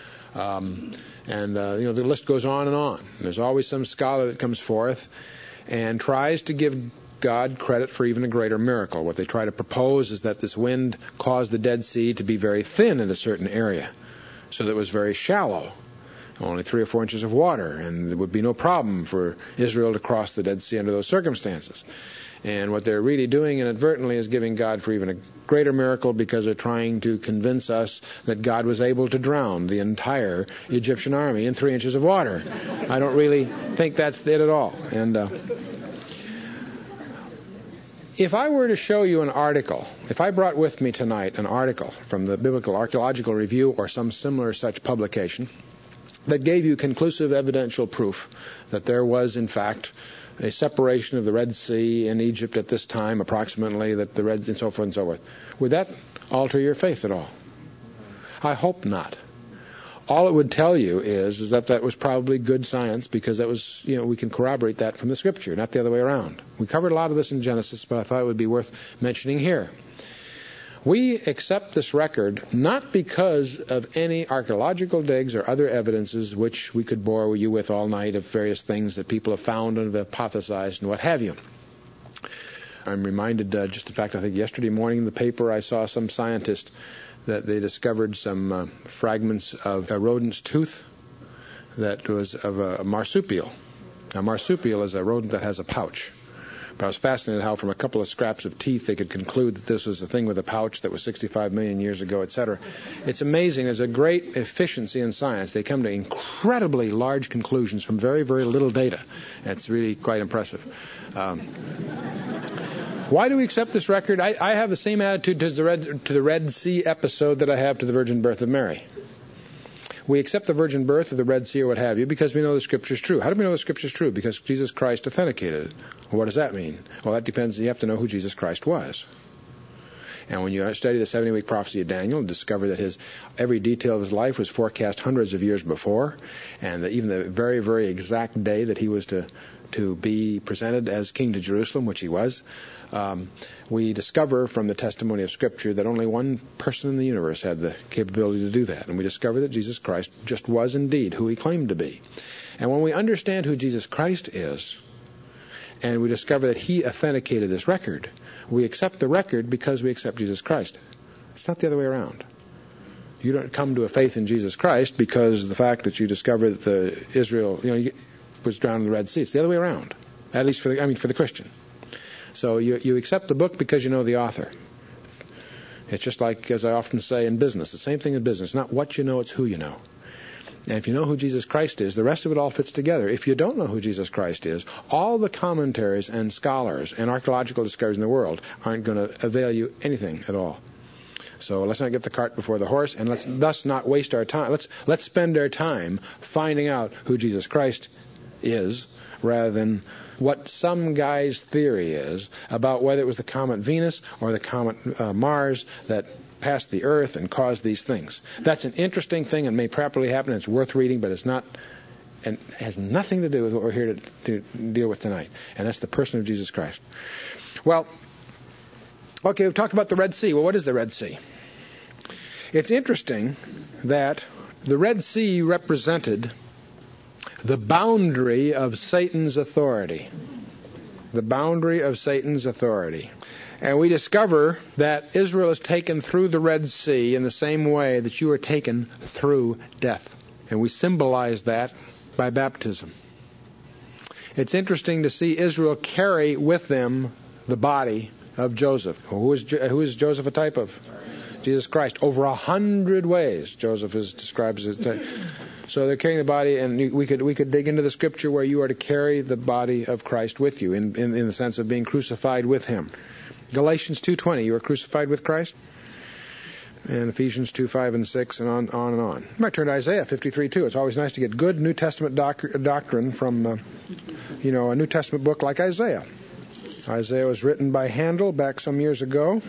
The list goes on and on. There's always some scholar that comes forth and tries to give God credit for even a greater miracle. What they try to propose is that this wind caused the Dead Sea to be very thin in a certain area, so that it was very shallow, only 3 or 4 inches of water, and there would be no problem for Israel to cross the Dead Sea under those circumstances. And what they're really doing inadvertently is giving God for even a greater miracle, because they're trying to convince us that God was able to drown the entire Egyptian army in 3 inches of water. I don't really think that's it at all. And if I were to show you an article, if I brought with me tonight an article from the Biblical Archaeological Review or some similar such publication that gave you conclusive evidential proof that there was, in fact, a separation of the Red Sea in Egypt at this time, approximately, that the Red, and so forth and so forth, would that alter your faith at all? I hope not. All it would tell you is that that was probably good science, because that was, we can corroborate that from the Scripture, not the other way around. We covered a lot of this in Genesis, but I thought it would be worth mentioning here. We accept this record not because of any archaeological digs or other evidences which we could bore you with all night of various things that people have found and have hypothesized and what have you. I'm reminded, just in fact, I think yesterday morning in the paper I saw some scientist that they discovered some fragments of a rodent's tooth that was of a marsupial. A marsupial is a rodent that has a pouch. But I was fascinated how from a couple of scraps of teeth they could conclude that this was a thing with a pouch that was 65 million years ago, etc. It's amazing. There's a great efficiency in science. They come to incredibly large conclusions from very, very little data. It's really quite impressive. Why do we accept this record? I have the same attitude to the Red Sea episode that I have to the virgin birth of Mary. We accept the virgin birth of the Red Sea or what have you because we know the Scripture is true. How do we know the Scripture is true? Because Jesus Christ authenticated it. Well, what does that mean? Well, that depends. You have to know who Jesus Christ was. And when you study the 70-week prophecy of Daniel and discover that every detail of his life was forecast hundreds of years before, and that even the very, very exact day that he was to be presented as king to Jerusalem, which he was, we discover from the testimony of Scripture that only one person in the universe had the capability to do that. And we discover that Jesus Christ just was indeed who he claimed to be. And when we understand who Jesus Christ is, and we discover that he authenticated this record, we accept the record because we accept Jesus Christ. It's not the other way around. You don't come to a faith in Jesus Christ because of the fact that you discover that Israel was drowned in the Red Sea. It's the other way around, at least for the Christian. So you accept the book because you know the author. It's just like, as I often say in business, the same thing in business. Not what you know, it's who you know. And if you know who Jesus Christ is, the rest of it all fits together. If you don't know who Jesus Christ is, all the commentaries and scholars and archaeological discoveries in the world aren't going to avail you anything at all. So let's not get the cart before the horse, and let's thus not waste our time. Let's spend our time finding out who Jesus Christ is, rather than what some guy's theory is about whether it was the comet Venus or the comet Mars that passed the Earth and caused these things. That's an interesting thing and may properly happen. It's worth reading, but it's not, and has nothing to do with what we're here to deal with tonight. And that's the person of Jesus Christ. Well, okay, we've talked about the Red Sea. Well, what is the Red Sea? It's interesting that the Red Sea represented the boundary of Satan's authority. The boundary of Satan's authority. And we discover that Israel is taken through the Red Sea in the same way that you are taken through death. And we symbolize that by baptism. It's interesting to see Israel carry with them the body of Joseph. Who is Joseph a type of? Jesus Christ. Over 100 ways Joseph is described as a type. So they're carrying the body, and we could dig into the Scripture where you are to carry the body of Christ with you in the sense of being crucified with him. Galatians 2:20, you are crucified with Christ. And Ephesians 2:5 and 6, and on and on. You might turn to Isaiah 53:2. It's always nice to get good New Testament doctrine from, a New Testament book like Isaiah. Isaiah was written by Handel back some years ago.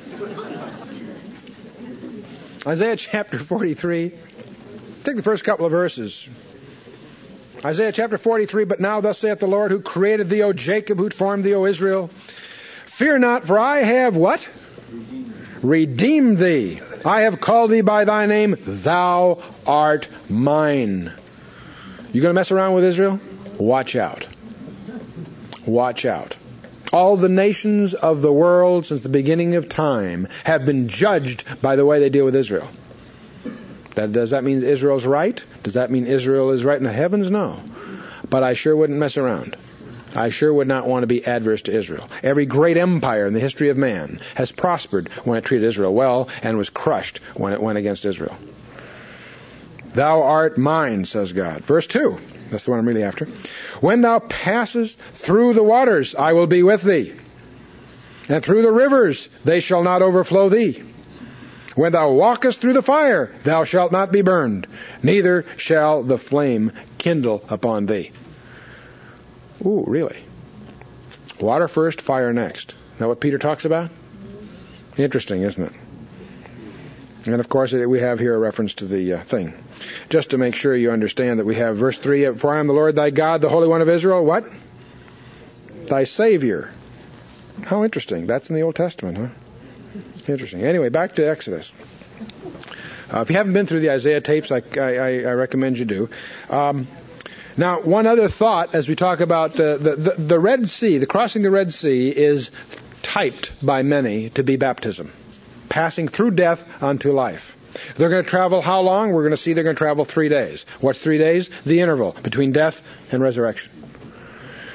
Isaiah chapter 43. Take the first couple of verses. Isaiah chapter 43, but now thus saith the Lord, who created thee, O Jacob, who formed thee, O Israel. Fear not, for I have what? Redeemed thee. I have called thee by thy name. Thou art mine. You going to mess around with Israel? Watch out. Watch out. All the nations of the world since the beginning of time have been judged by the way they deal with Israel. Does that mean Israel's right? Does that mean Israel is right in the heavens? No. But I sure wouldn't mess around. I sure would not want to be adverse to Israel. Every great empire in the history of man has prospered when it treated Israel well and was crushed when it went against Israel. Thou art mine, says God. Verse 2. That's the one I'm really after. When thou passest through the waters, I will be with thee. And through the rivers, they shall not overflow thee. When thou walkest through the fire, thou shalt not be burned, neither shall the flame kindle upon thee. Ooh, really? Water first, fire next. Is that what Peter talks about? Interesting, isn't it? And of course, we have here a reference to the thing. Just to make sure you understand that we have verse 3, for I am the Lord thy God, the Holy One of Israel. What? Thy Savior. How interesting. That's in the Old Testament, huh? Interesting. Anyway, back to Exodus. If you haven't been through the Isaiah tapes, I recommend you do. Now, one other thought as we talk about the Red Sea, the crossing the Red Sea is typed by many to be baptism. Passing through death unto life. They're going to travel how long? We're going to see they're going to travel 3 days. What's 3 days? The interval between death and resurrection.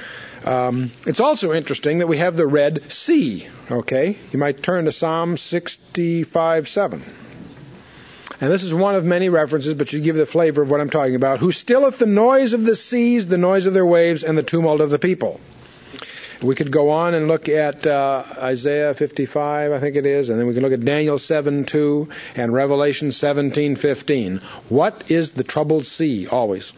It's also interesting that we have the Red Sea, okay? You might turn to Psalm 65:7. And this is one of many references, but you give the flavor of what I'm talking about. Who stilleth the noise of the seas, the noise of their waves, and the tumult of the people. We could go on and look at Isaiah 55, I think it is, and then we can look at Daniel 7:2 and Revelation 17:15. What is the troubled sea always?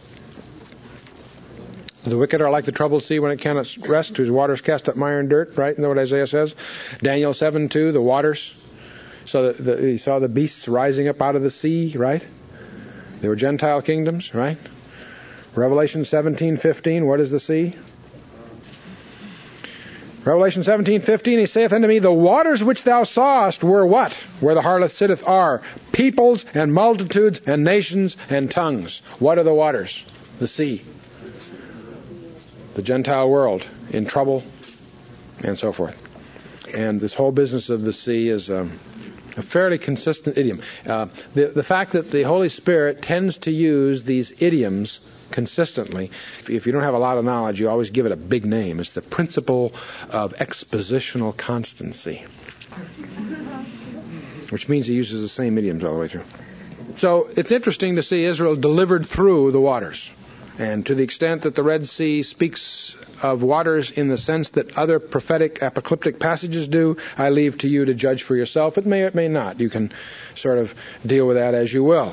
The wicked are like the troubled sea when it cannot rest, whose waters cast up mire and dirt, right? Isn't that what Isaiah says? Daniel 7:2, the waters. So you saw the beasts rising up out of the sea, right? They were Gentile kingdoms, right? Revelation 17:15, what is the sea? Revelation 17:15, he saith unto me, the waters which thou sawest were what? Where the harlot sitteth are peoples and multitudes and nations and tongues. What are the waters? The sea. The Gentile world in trouble and so forth. And this whole business of the sea is a fairly consistent idiom. The fact that the Holy Spirit tends to use these idioms consistently, if you don't have a lot of knowledge, you always give it a big name. It's the principle of expositional constancy, which means he uses the same idioms all the way through. So it's interesting to see Israel delivered through the waters. And to the extent that the Red Sea speaks of waters in the sense that other prophetic, apocalyptic passages do, I leave to you to judge for yourself. It may or it may not. You can sort of deal with that as you will.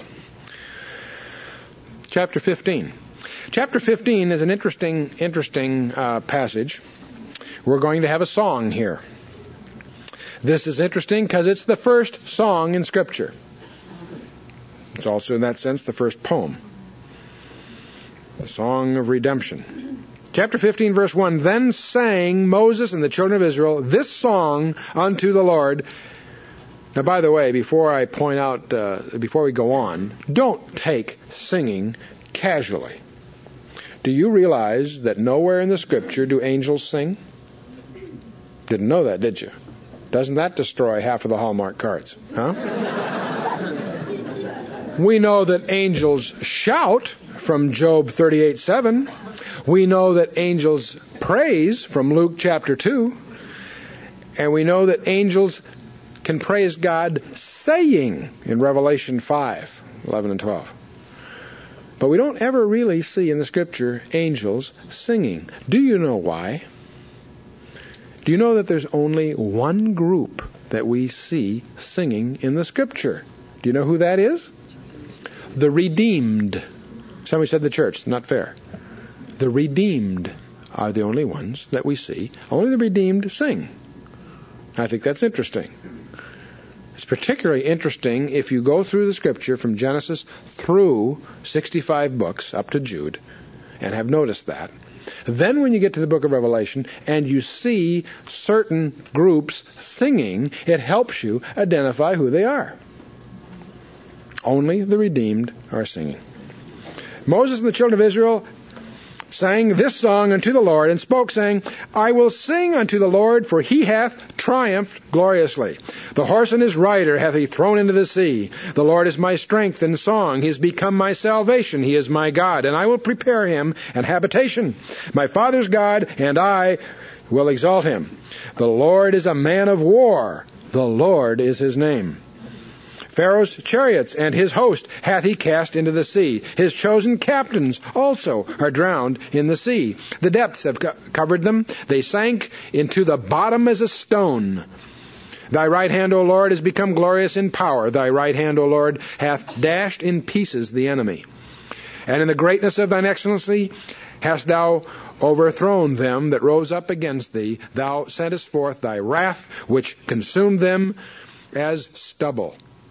Chapter 15. Chapter 15 is an interesting passage. We're going to have a song here. This is interesting because it's the first song in Scripture. It's also, in that sense, the first poem. The Song of Redemption. Chapter 15, verse 1, Then sang Moses and the children of Israel this song unto the Lord. Now, by the way, before I point out, before we go on, don't take singing casually. Do you realize that nowhere in the Scripture do angels sing? Didn't know that, did you? Doesn't that destroy half of the Hallmark cards? Huh? We know that angels shout from Job 38:7. We know that angels praise from Luke chapter 2. And we know that angels can praise God saying in Revelation 5:11 and 12. But we don't ever really see in the Scripture angels singing. Do you know why? Do you know that there's only one group that we see singing in the Scripture? Do you know who that is? The redeemed. Somebody said the church. Not fair. The redeemed are the only ones that we see. Only the redeemed sing. I think that's interesting. It's particularly interesting if you go through the Scripture from Genesis through 65 books up to Jude and have noticed that. Then when you get to the book of Revelation and you see certain groups singing, it helps you identify who they are. Only the redeemed are singing. Moses and the children of Israel sang this song unto the Lord, and spoke, saying, I will sing unto the Lord, for he hath triumphed gloriously. The horse and his rider hath he thrown into the sea. The Lord is my strength and song. He is become my salvation. He is my God, and I will prepare him an habitation. My father's God, and I will exalt him. The Lord is a man of war. The Lord is his name. Pharaoh's chariots and his host hath he cast into the sea. His chosen captains also are drowned in the sea. The depths have covered them. They sank into the bottom as a stone. Thy right hand, O Lord, is become glorious in power. Thy right hand, O Lord, hath dashed in pieces the enemy. And in the greatness of thine excellency hast thou overthrown them that rose up against thee. Thou sentest forth thy wrath, which consumed them as stubble.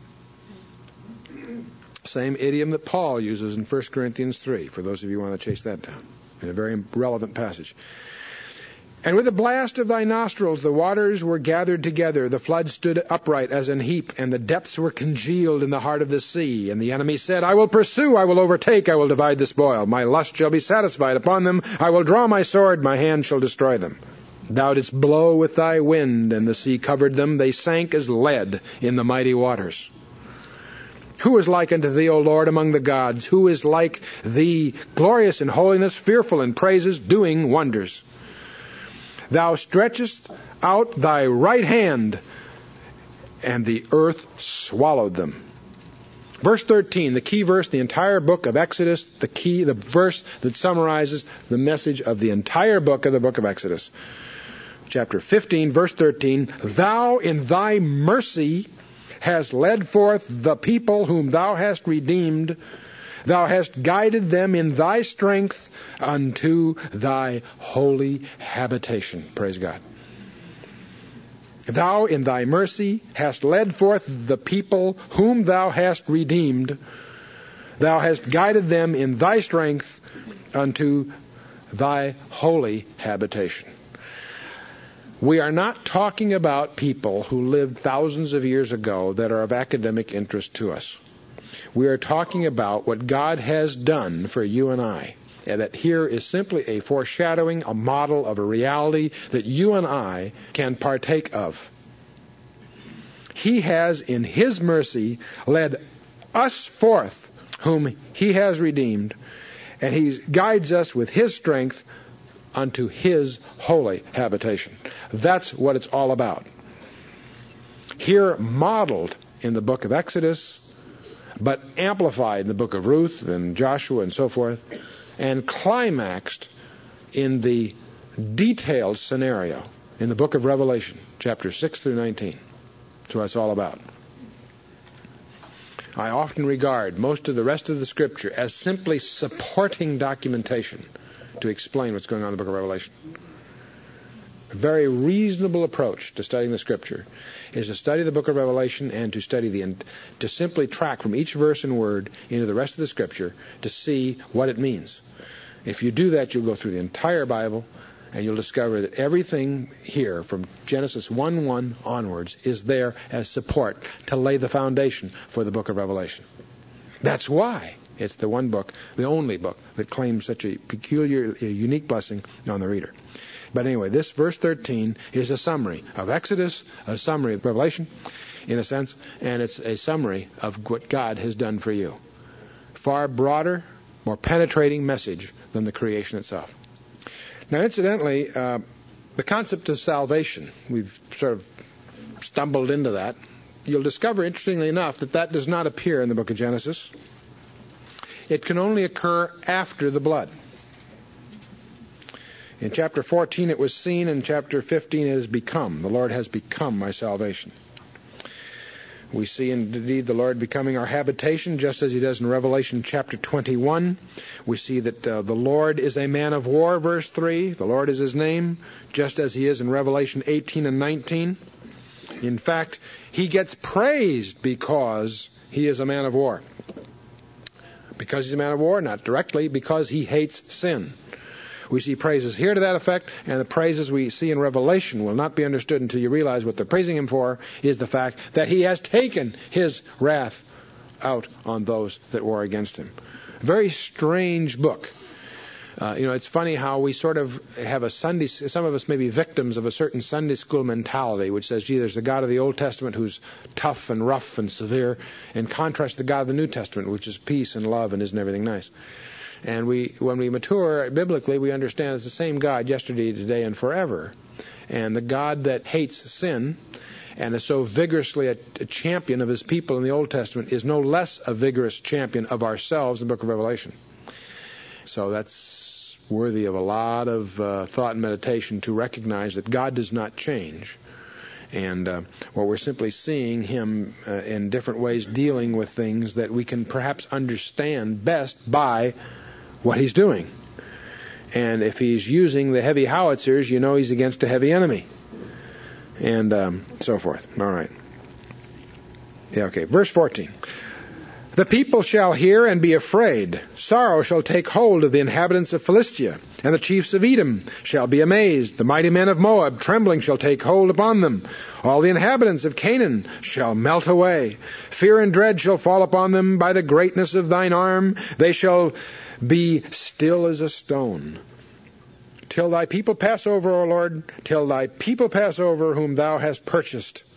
Same idiom that Paul uses in 1 Corinthians 3, for those of you who want to chase that down. In a very relevant passage. And with the blast of thy nostrils the waters were gathered together. The flood stood upright as an heap, and the depths were congealed in the heart of the sea. And the enemy said, I will pursue, I will overtake, I will divide the spoil. My lust shall be satisfied upon them. I will draw my sword, my hand shall destroy them. Thou didst blow with thy wind, and the sea covered them. They sank as lead in the mighty waters. Who is like unto thee, O Lord, among the gods? Who is like thee, glorious in holiness, fearful in praises, doing wonders? Thou stretchest out thy right hand, and the earth swallowed them. Verse 13, the key verse, the entire book of Exodus, the verse that summarizes the message of the entire book of the book of Exodus. Chapter 15, verse 13, Thou in thy mercy hast led forth the people whom thou hast redeemed. Thou hast guided them in thy strength unto thy holy habitation. Praise God. Thou in thy mercy hast led forth the people whom thou hast redeemed. Thou hast guided them in thy strength unto thy holy habitation. We are not talking about people who lived thousands of years ago that are of academic interest to us. We are talking about what God has done for you and I. And that here is simply a foreshadowing, a model of a reality that you and I can partake of. He has, in His mercy, led us forth, whom He has redeemed, and He guides us with His strength unto His holy habitation. That's what it's all about. Here modeled in the book of Exodus, but amplified in the book of Ruth and Joshua and so forth, and climaxed in the detailed scenario in the book of Revelation, chapters 6 through 19. That's what it's all about. I often regard most of the rest of the Scripture as simply supporting documentation to explain what's going on in the book of Revelation. A very reasonable approach to studying the Scripture is to study the book of Revelation and to simply track from each verse and word into the rest of the Scripture to see what it means. If you do that, you'll go through the entire Bible, and you'll discover that everything here from Genesis 1:1 onwards is there as support to lay the foundation for the book of Revelation. That's why it's the one book, the only book, that claims such a peculiar, unique blessing on the reader. But anyway, this verse 13 is a summary of Exodus, a summary of Revelation, in a sense, and it's a summary of what God has done for you. Far broader, more penetrating message than the creation itself. Now, incidentally, the concept of salvation, we've sort of stumbled into that. You'll discover, interestingly enough, that does not appear in the book of Genesis. It can only occur after the blood. In chapter 14 it was seen, in chapter 15 it has become. The Lord has become my salvation. We see indeed the Lord becoming our habitation, just as He does in Revelation chapter 21. We see that the Lord is a man of war, verse 3. The Lord is His name, just as He is in Revelation 18 and 19. In fact, He gets praised because He is a man of war. Because He's a man of war? Not directly, because He hates sin. We see praises here to that effect, and the praises we see in Revelation will not be understood until you realize what they're praising Him for is the fact that He has taken His wrath out on those that war against Him. Very strange book. It's funny how we sort of have some of us may be victims of a certain Sunday school mentality, which says, gee, there's the God of the Old Testament who's tough and rough and severe, in contrast to the God of the New Testament, which is peace and love and isn't everything nice. And when we mature biblically, we understand it's the same God yesterday, today, and forever. And the God that hates sin and is so vigorously a champion of His people in the Old Testament is no less a vigorous champion of ourselves in the book of Revelation. So that's worthy of a lot of thought and meditation to recognize that God does not change. And what we're simply seeing Him in different ways dealing with things that we can perhaps understand best by what He's doing. And if He's using the heavy howitzers, you know He's against a heavy enemy. And so forth. All right. Yeah, okay. Verse 14. The people shall hear and be afraid. Sorrow shall take hold of the inhabitants of Philistia, and the chiefs of Edom shall be amazed. The mighty men of Moab, trembling, shall take hold upon them. All the inhabitants of Canaan shall melt away. Fear and dread shall fall upon them by the greatness of thine arm. They shall be still as a stone. Till thy people pass over, O Lord, till thy people pass over whom thou hast purchased.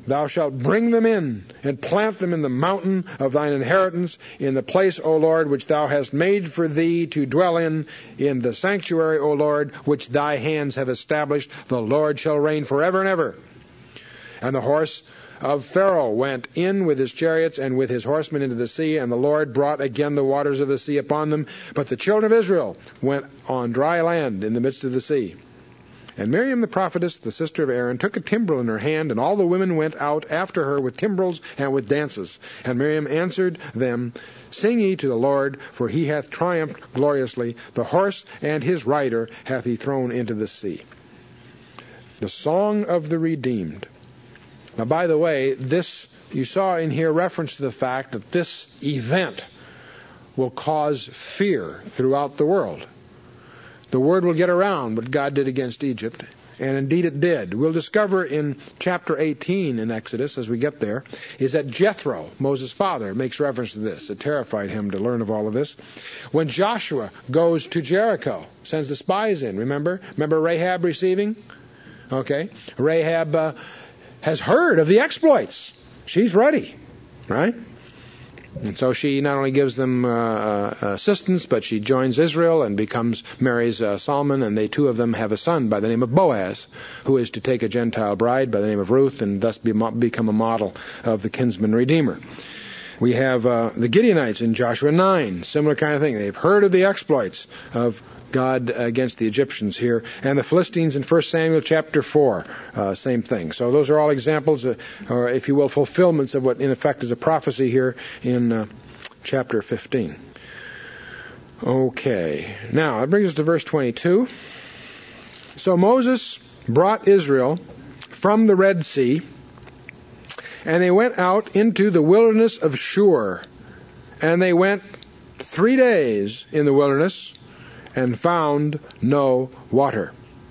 Thou shalt bring them in, and plant them in the mountain of thine inheritance, in the place, O Lord, which thou hast made for thee to dwell in the sanctuary, O Lord, which thy hands have established. The Lord shall reign forever and ever. And the horse of Pharaoh went in with his chariots and with his horsemen into the sea, and the Lord brought again the waters of the sea upon them. But the children of Israel went on dry land in the midst of the sea. And Miriam the prophetess, the sister of Aaron, took a timbrel in her hand, and all the women went out after her with timbrels and with dances. And Miriam answered them, Sing ye to the Lord, for he hath triumphed gloriously. The horse and his rider hath he thrown into the sea. The song of the redeemed. Now, by the way, this, you saw in here reference to the fact that this event will cause fear throughout the world. The word will get around what God did against Egypt, and indeed it did. We'll discover in chapter 18 in Exodus, as we get there, is that Jethro, Moses' father, makes reference to this. It terrified him to learn of all of this. When Joshua goes to Jericho, sends the spies in, remember? Remember Rahab receiving? Okay. Rahab has heard of the exploits. She's ready, right? And so she not only gives them assistance, but she joins Israel and marries Solomon, and they two of them have a son by the name of Boaz, who is to take a Gentile bride by the name of Ruth, and thus become a model of the kinsman redeemer. We have the Gideonites in Joshua 9, similar kind of thing. They've heard of the exploits of God against the Egyptians here, and the Philistines in 1 Samuel chapter 4, same thing. So those are all examples, or if you will, fulfillments of what in effect is a prophecy here in chapter 15. Okay, now that brings us to verse 22. So Moses brought Israel from the Red Sea, and they went out into the wilderness of Shur, and they went 3 days in the wilderness, and found no water.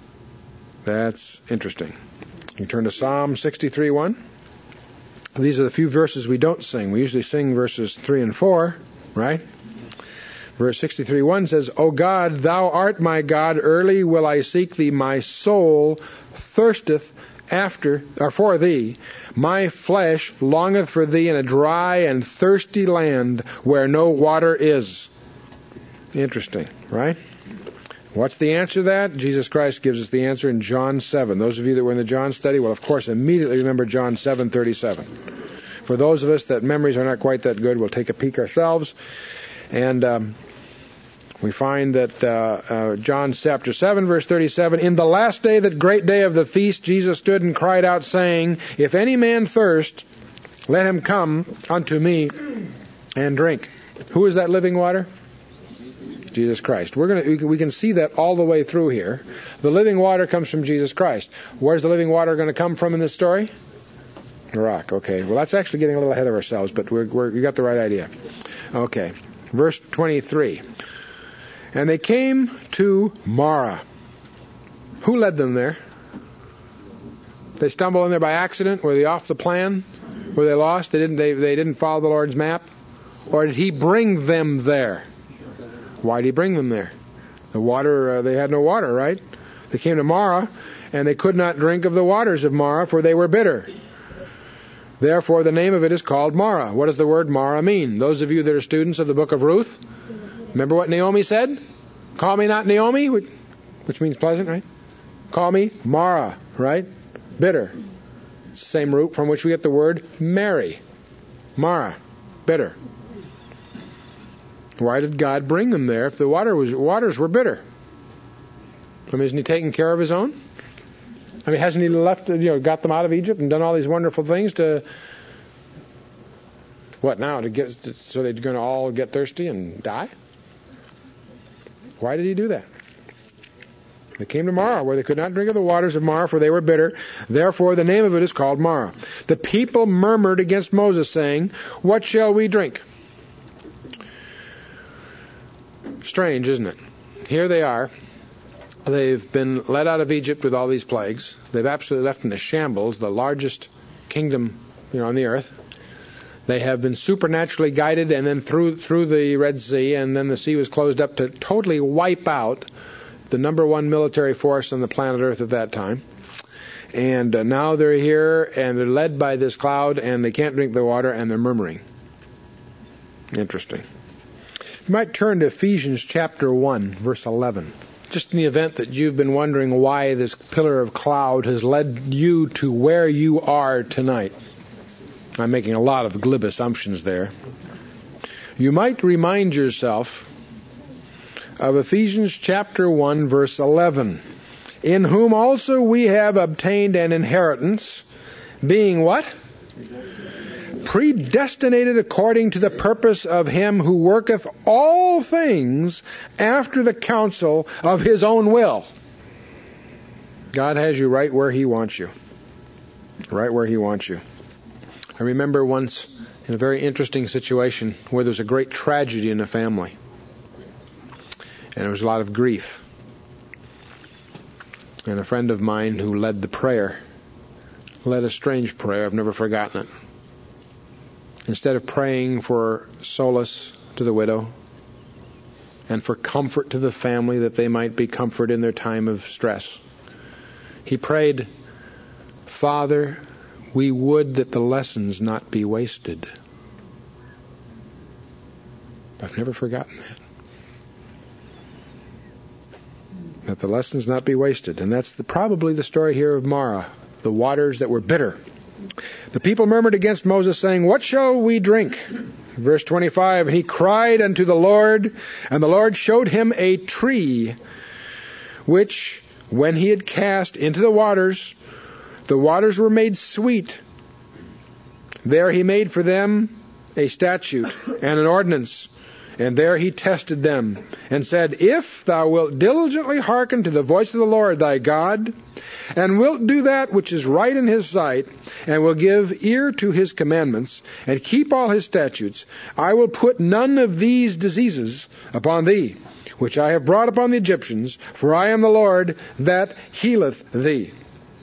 That's interesting. You turn to Psalm 63:1. These are the few verses we don't sing. We usually sing verses 3 and 4, right? Verse 63:1 says, O God, thou art my God, early will I seek thee. My soul thirsteth for thee. My flesh longeth for thee in a dry and thirsty land where no water is. Interesting, right? What's the answer to that? Jesus Christ gives us the answer in John 7. Those of you that were in the John study will, of course, immediately remember John 7:37. For those of us that memories are not quite that good, we'll take a peek ourselves. And we find that John chapter 7, verse 37, In the last day, that great day of the feast, Jesus stood and cried out, saying, If any man thirst, let him come unto me and drink. Who is that living water? Jesus Christ. We can see that all the way through here. The living water comes from Jesus Christ. Where's the living water going to come from in this story? The rock. Okay. Well, that's actually getting a little ahead of ourselves, but you got the right idea. Okay. Verse 23. And they came to Marah. Who led them there? They stumbled in there by accident? Were they off the plan? Were they lost? They didn't follow the Lord's map? Or did He bring them there? Why did He bring them there? The water, they had no water, right? They came to Marah, and they could not drink of the waters of Marah, for they were bitter. Therefore, the name of it is called Marah. What does the word Marah mean? Those of you that are students of the book of Ruth, remember what Naomi said? Call me not Naomi, which means pleasant, right? Call me Marah, right? Bitter. Same root from which we get the word Mary. Marah, bitter. Why did God bring them there if the waters were bitter? I mean, isn't He taking care of His own? I mean, hasn't He got them out of Egypt and done all these wonderful things to, what now, so they're going to all get thirsty and die? Why did He do that? They came to Marah, where they could not drink of the waters of Marah, for they were bitter. Therefore, the name of it is called Marah. The people murmured against Moses, saying, What shall we drink? Strange, isn't it? Here they are. They've been led out of Egypt with all these plagues. They've absolutely left in a shambles, the largest kingdom, on the earth. They have been supernaturally guided and then through the Red Sea, and then the sea was closed up to totally wipe out the number one military force on the planet Earth at that time. And now they're here, and they're led by this cloud, and they can't drink the water, and they're murmuring. Interesting. You might turn to Ephesians chapter 1, verse 11. Just in the event that you've been wondering why this pillar of cloud has led you to where you are tonight. I'm making a lot of glib assumptions there. You might remind yourself of Ephesians chapter 1, verse 11. In whom also we have obtained an inheritance, being what? Predestinated according to the purpose of him who worketh all things after the counsel of his own will. God has you right where he wants you. Right where he wants you. I remember once in a very interesting situation where there's a great tragedy in the family. And there was a lot of grief. And a friend of mine who led the prayer led a strange prayer. I've never forgotten it. Instead of praying for solace to the widow and for comfort to the family that they might be comforted in their time of stress, he prayed, Father, we would that the lessons not be wasted. I've never forgotten that. That the lessons not be wasted. And that's probably the story here of Marah, the waters that were bitter. The people murmured against Moses, saying, what shall we drink? Verse 25, and he cried unto the Lord, and the Lord showed him a tree, which, when he had cast into the waters were made sweet. There he made for them a statute and an ordinance, and there he tested them, and said, if thou wilt diligently hearken to the voice of the Lord thy God, and wilt do that which is right in his sight, and will give ear to his commandments, and keep all his statutes, I will put none of these diseases upon thee, which I have brought upon the Egyptians, for I am the Lord that healeth thee.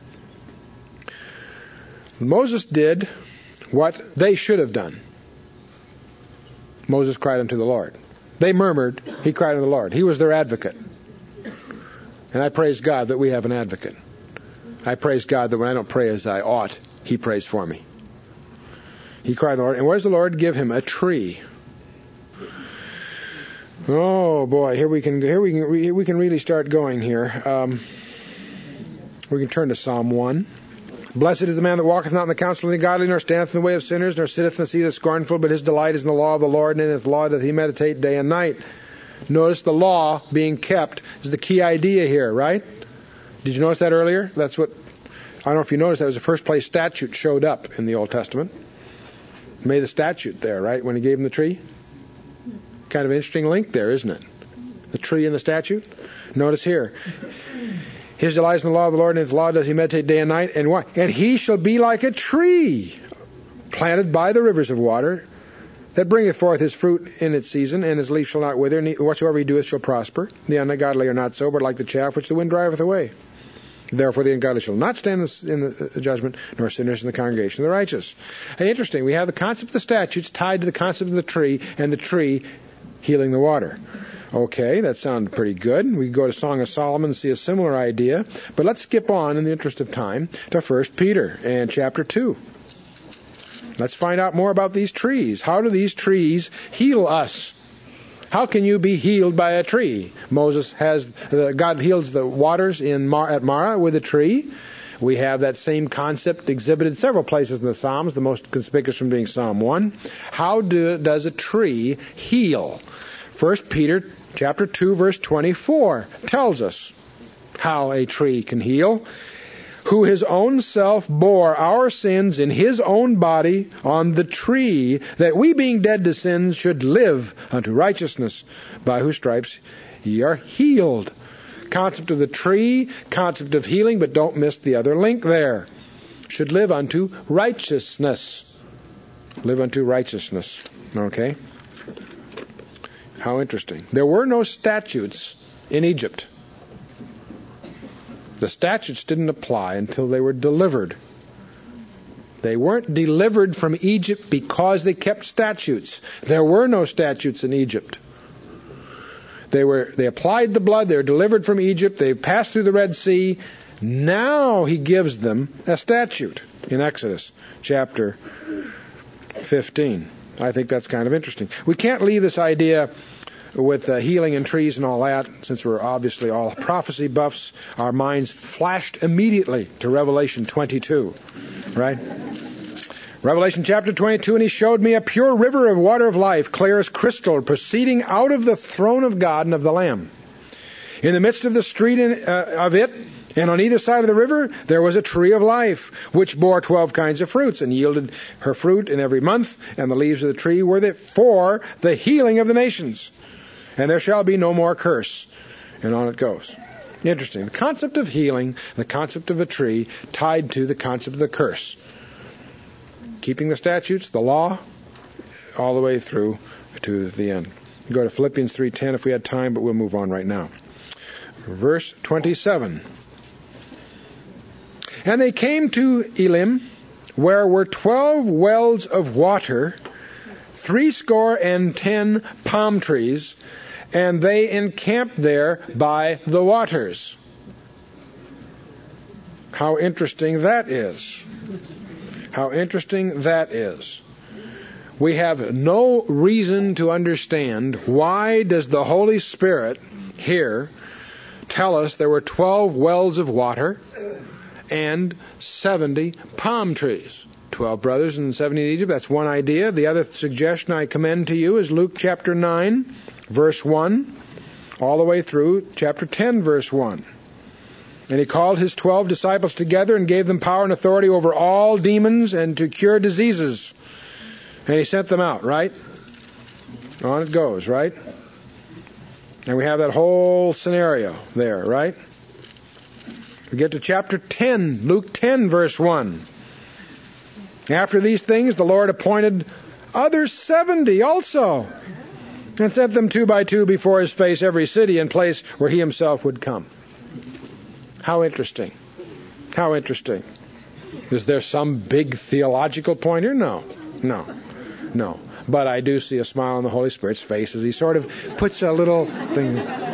Moses did what they should have done. Moses cried unto the Lord. They murmured. He cried unto the Lord. He was their advocate. And I praise God that we have an advocate. I praise God that when I don't pray as I ought, he prays for me. He cried to the Lord. And what does the Lord give him? A tree. Oh boy, here we can really start going here. We can turn to Psalm 1. Blessed is the man that walketh not in the counsel of the godly, nor standeth in the way of sinners, nor sitteth in the seat of the scornful, but his delight is in the law of the Lord, and in his law doth he meditate day and night. Notice the law being kept is the key idea here, right? Did you notice that earlier? That's what, I don't know if you noticed, that was the first place statute showed up in the Old Testament. Made a statute there, right, when he gave him the tree? Kind of an interesting link there, isn't it? The tree and the statute. Notice here. His delight is in the law of the Lord, and in his law does he meditate day and night. And what? And he shall be like a tree planted by the rivers of water, that bringeth forth his fruit in its season, and his leaf shall not wither, and whatsoever he doeth shall prosper. The ungodly are not so, but like the chaff which the wind driveth away. Therefore the ungodly shall not stand in the judgment, nor sinners in the congregation of the righteous. Hey, interesting. We have the concept of the statutes tied to the concept of the tree, and the tree healing the water. Okay, that sounds pretty good. We can go to Song of Solomon and see a similar idea. But let's skip on, in the interest of time, to 1 Peter and chapter 2. Let's find out more about these trees. How do these trees heal us? How can you be healed by a tree? God heals the waters at Marah with a tree. We have that same concept exhibited several places in the Psalms, the most conspicuous from being Psalm 1. How does a tree heal? 1 Peter chapter 2, verse 24 tells us how a tree can heal. Who his own self bore our sins in his own body on the tree, that we being dead to sins should live unto righteousness, by whose stripes ye are healed. Concept of the tree, concept of healing, but don't miss the other link there. Should live unto righteousness. Live unto righteousness. Okay? How interesting. There were no statutes in Egypt. The statutes didn't apply until they were delivered. They weren't delivered from Egypt because they kept statutes. There were no statutes in Egypt. They applied the blood. They were delivered from Egypt. They passed through the Red Sea. Now he gives them a statute in Exodus chapter 15. I think that's kind of interesting. We can't leave this idea with healing and trees and all that, since we're obviously all prophecy buffs. Our minds flashed immediately to Revelation 22, right? Revelation chapter 22, and he showed me a pure river of water of life, clear as crystal, proceeding out of the throne of God and of the Lamb. In the midst of the street of it, and on either side of the river, there was a tree of life, which bore 12 kinds of fruits, and yielded her fruit in every month, and the leaves of the tree were for the healing of the nations. And there shall be no more curse. And on it goes. Interesting. The concept of healing, the concept of a tree, tied to the concept of the curse. Keeping the statutes, the law, all the way through to the end. Go to Philippians 3:10 if we had time, but we'll move on right now. Verse 27. And they came to Elim, where were 12 wells of water, 70 palm trees, and they encamped there by the waters. How interesting that is. How interesting that is. We have no reason to understand why does the Holy Spirit here tell us there were 12 wells of water and 70 palm trees. 12 brothers and 70 in Egypt. That's one idea. The other suggestion I commend to you is Luke chapter 9, verse 1, all the way through chapter 10, verse 1. And he called his 12 disciples together and gave them power and authority over all demons and to cure diseases. And he sent them out, right? On it goes, right? And we have that whole scenario there, right? We get to chapter 10, Luke 10, verse 1. After these things, the Lord appointed other 70 also, and sent them 2 by 2 before his face, every city and place where he himself would come. How interesting. How interesting. Is there some big theological point here? No. But I do see a smile on the Holy Spirit's face as he sort of puts a little thing.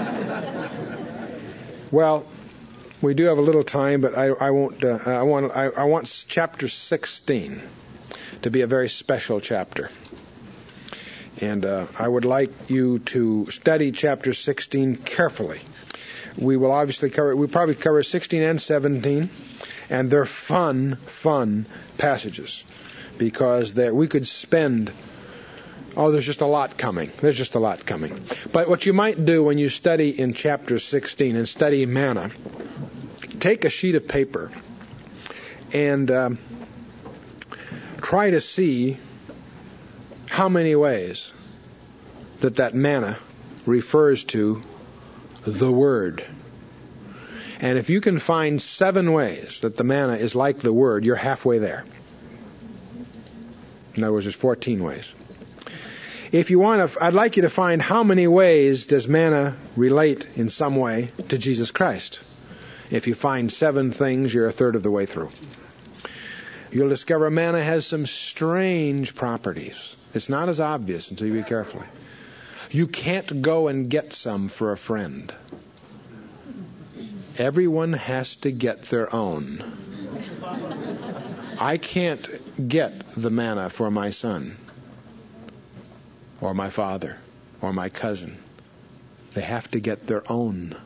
Well, we do have a little time, but I won't. I want chapter 16 to be a very special chapter, and I would like you to study chapter 16 carefully. We will obviously cover. We'll probably cover 16 and 17, and they're fun passages because we could spend. Oh, there's just a lot coming. But what you might do when you study in chapter 16 and study manna, take a sheet of paper and try to see how many ways that manna refers to the Word. And if you can find 7 ways that the manna is like the Word, you're halfway there. In other words, there's 14 ways. If you want to, I'd like you to find how many ways does manna relate in some way to Jesus Christ. If you find 7 things, you're a third of the way through. You'll discover manna has some strange properties. It's not as obvious until you read carefully. You can't go and get some for a friend. Everyone has to get their own. I can't get the manna for my son, or my father, or my cousin. They have to get their own.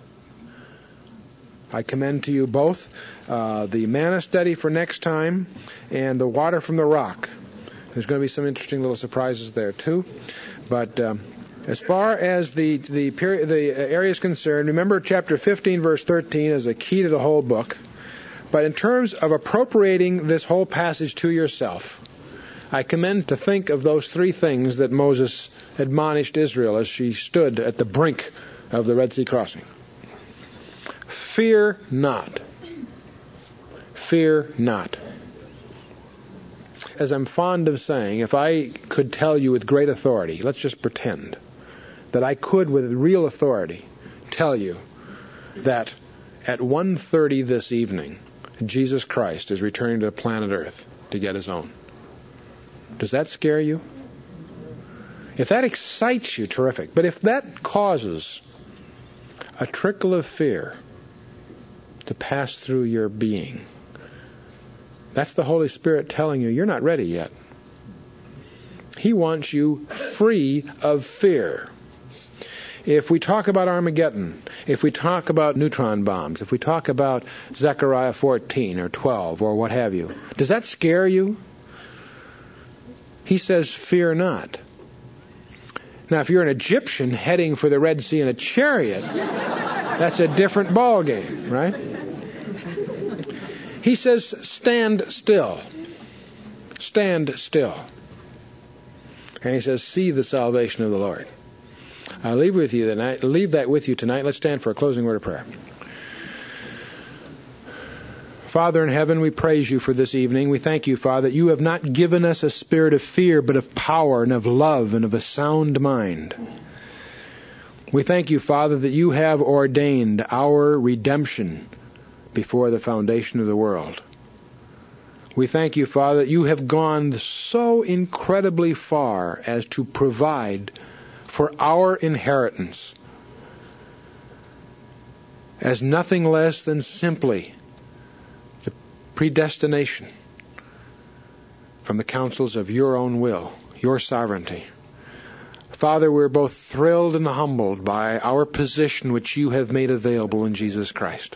I commend to you both the manna study for next time and the water from the rock. There's going to be some interesting little surprises there too. But as far as the area is concerned, remember chapter 15, verse 13 is a key to the whole book. But in terms of appropriating this whole passage to yourself, I commend to think of those 3 things that Moses admonished Israel as she stood at the brink of the Red Sea crossing. Fear not. Fear not. As I'm fond of saying, if I could tell you with great authority, let's just pretend that I could with real authority tell you that at 1:30 this evening, Jesus Christ is returning to the planet Earth to get his own. Does that scare you? If that excites you, terrific. But if that causes a trickle of fear, to pass through your being. That's the Holy Spirit telling you, you're not ready yet. He wants you free of fear. If we talk about Armageddon, if we talk about neutron bombs, if we talk about Zechariah 14 or 12 or what have you, does that scare you? He says, fear not. Now, if you're an Egyptian heading for the Red Sea in a chariot, that's a different ball game, right? He says, stand still. Stand still. And he says, see the salvation of the Lord. I'll leave that with you tonight. Let's stand for a closing word of prayer. Father in heaven, we praise you for this evening. We thank you, Father, that you have not given us a spirit of fear, but of power and of love and of a sound mind. We thank you, Father, that you have ordained our redemption before the foundation of the world. We thank you, Father, that you have gone so incredibly far as to provide for our inheritance as nothing less than simply the predestination from the counsels of your own will, your sovereignty. Father, we're both thrilled and humbled by our position which you have made available in Jesus Christ.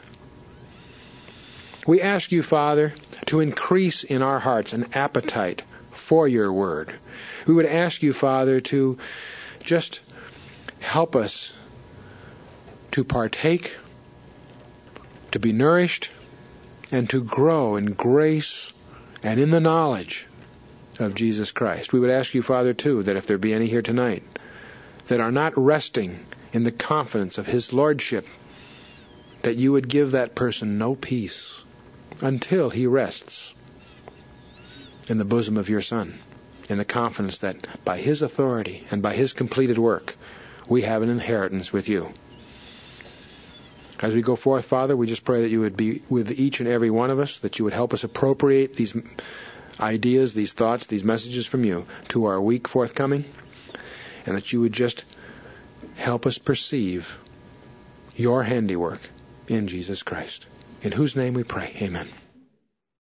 We ask you, Father, to increase in our hearts an appetite for your word. We would ask you, Father, to just help us to partake, to be nourished, and to grow in grace and in the knowledge of Jesus Christ. We would ask you, Father, too, that if there be any here tonight that are not resting in the confidence of his lordship, that you would give that person no peace until he rests in the bosom of your Son, in the confidence that by his authority and by his completed work, we have an inheritance with you. As we go forth, Father, we just pray that you would be with each and every one of us, that you would help us appropriate these ideas, these thoughts, these messages from you to our week forthcoming, and that you would just help us perceive your handiwork in Jesus Christ. In whose name we pray. Amen.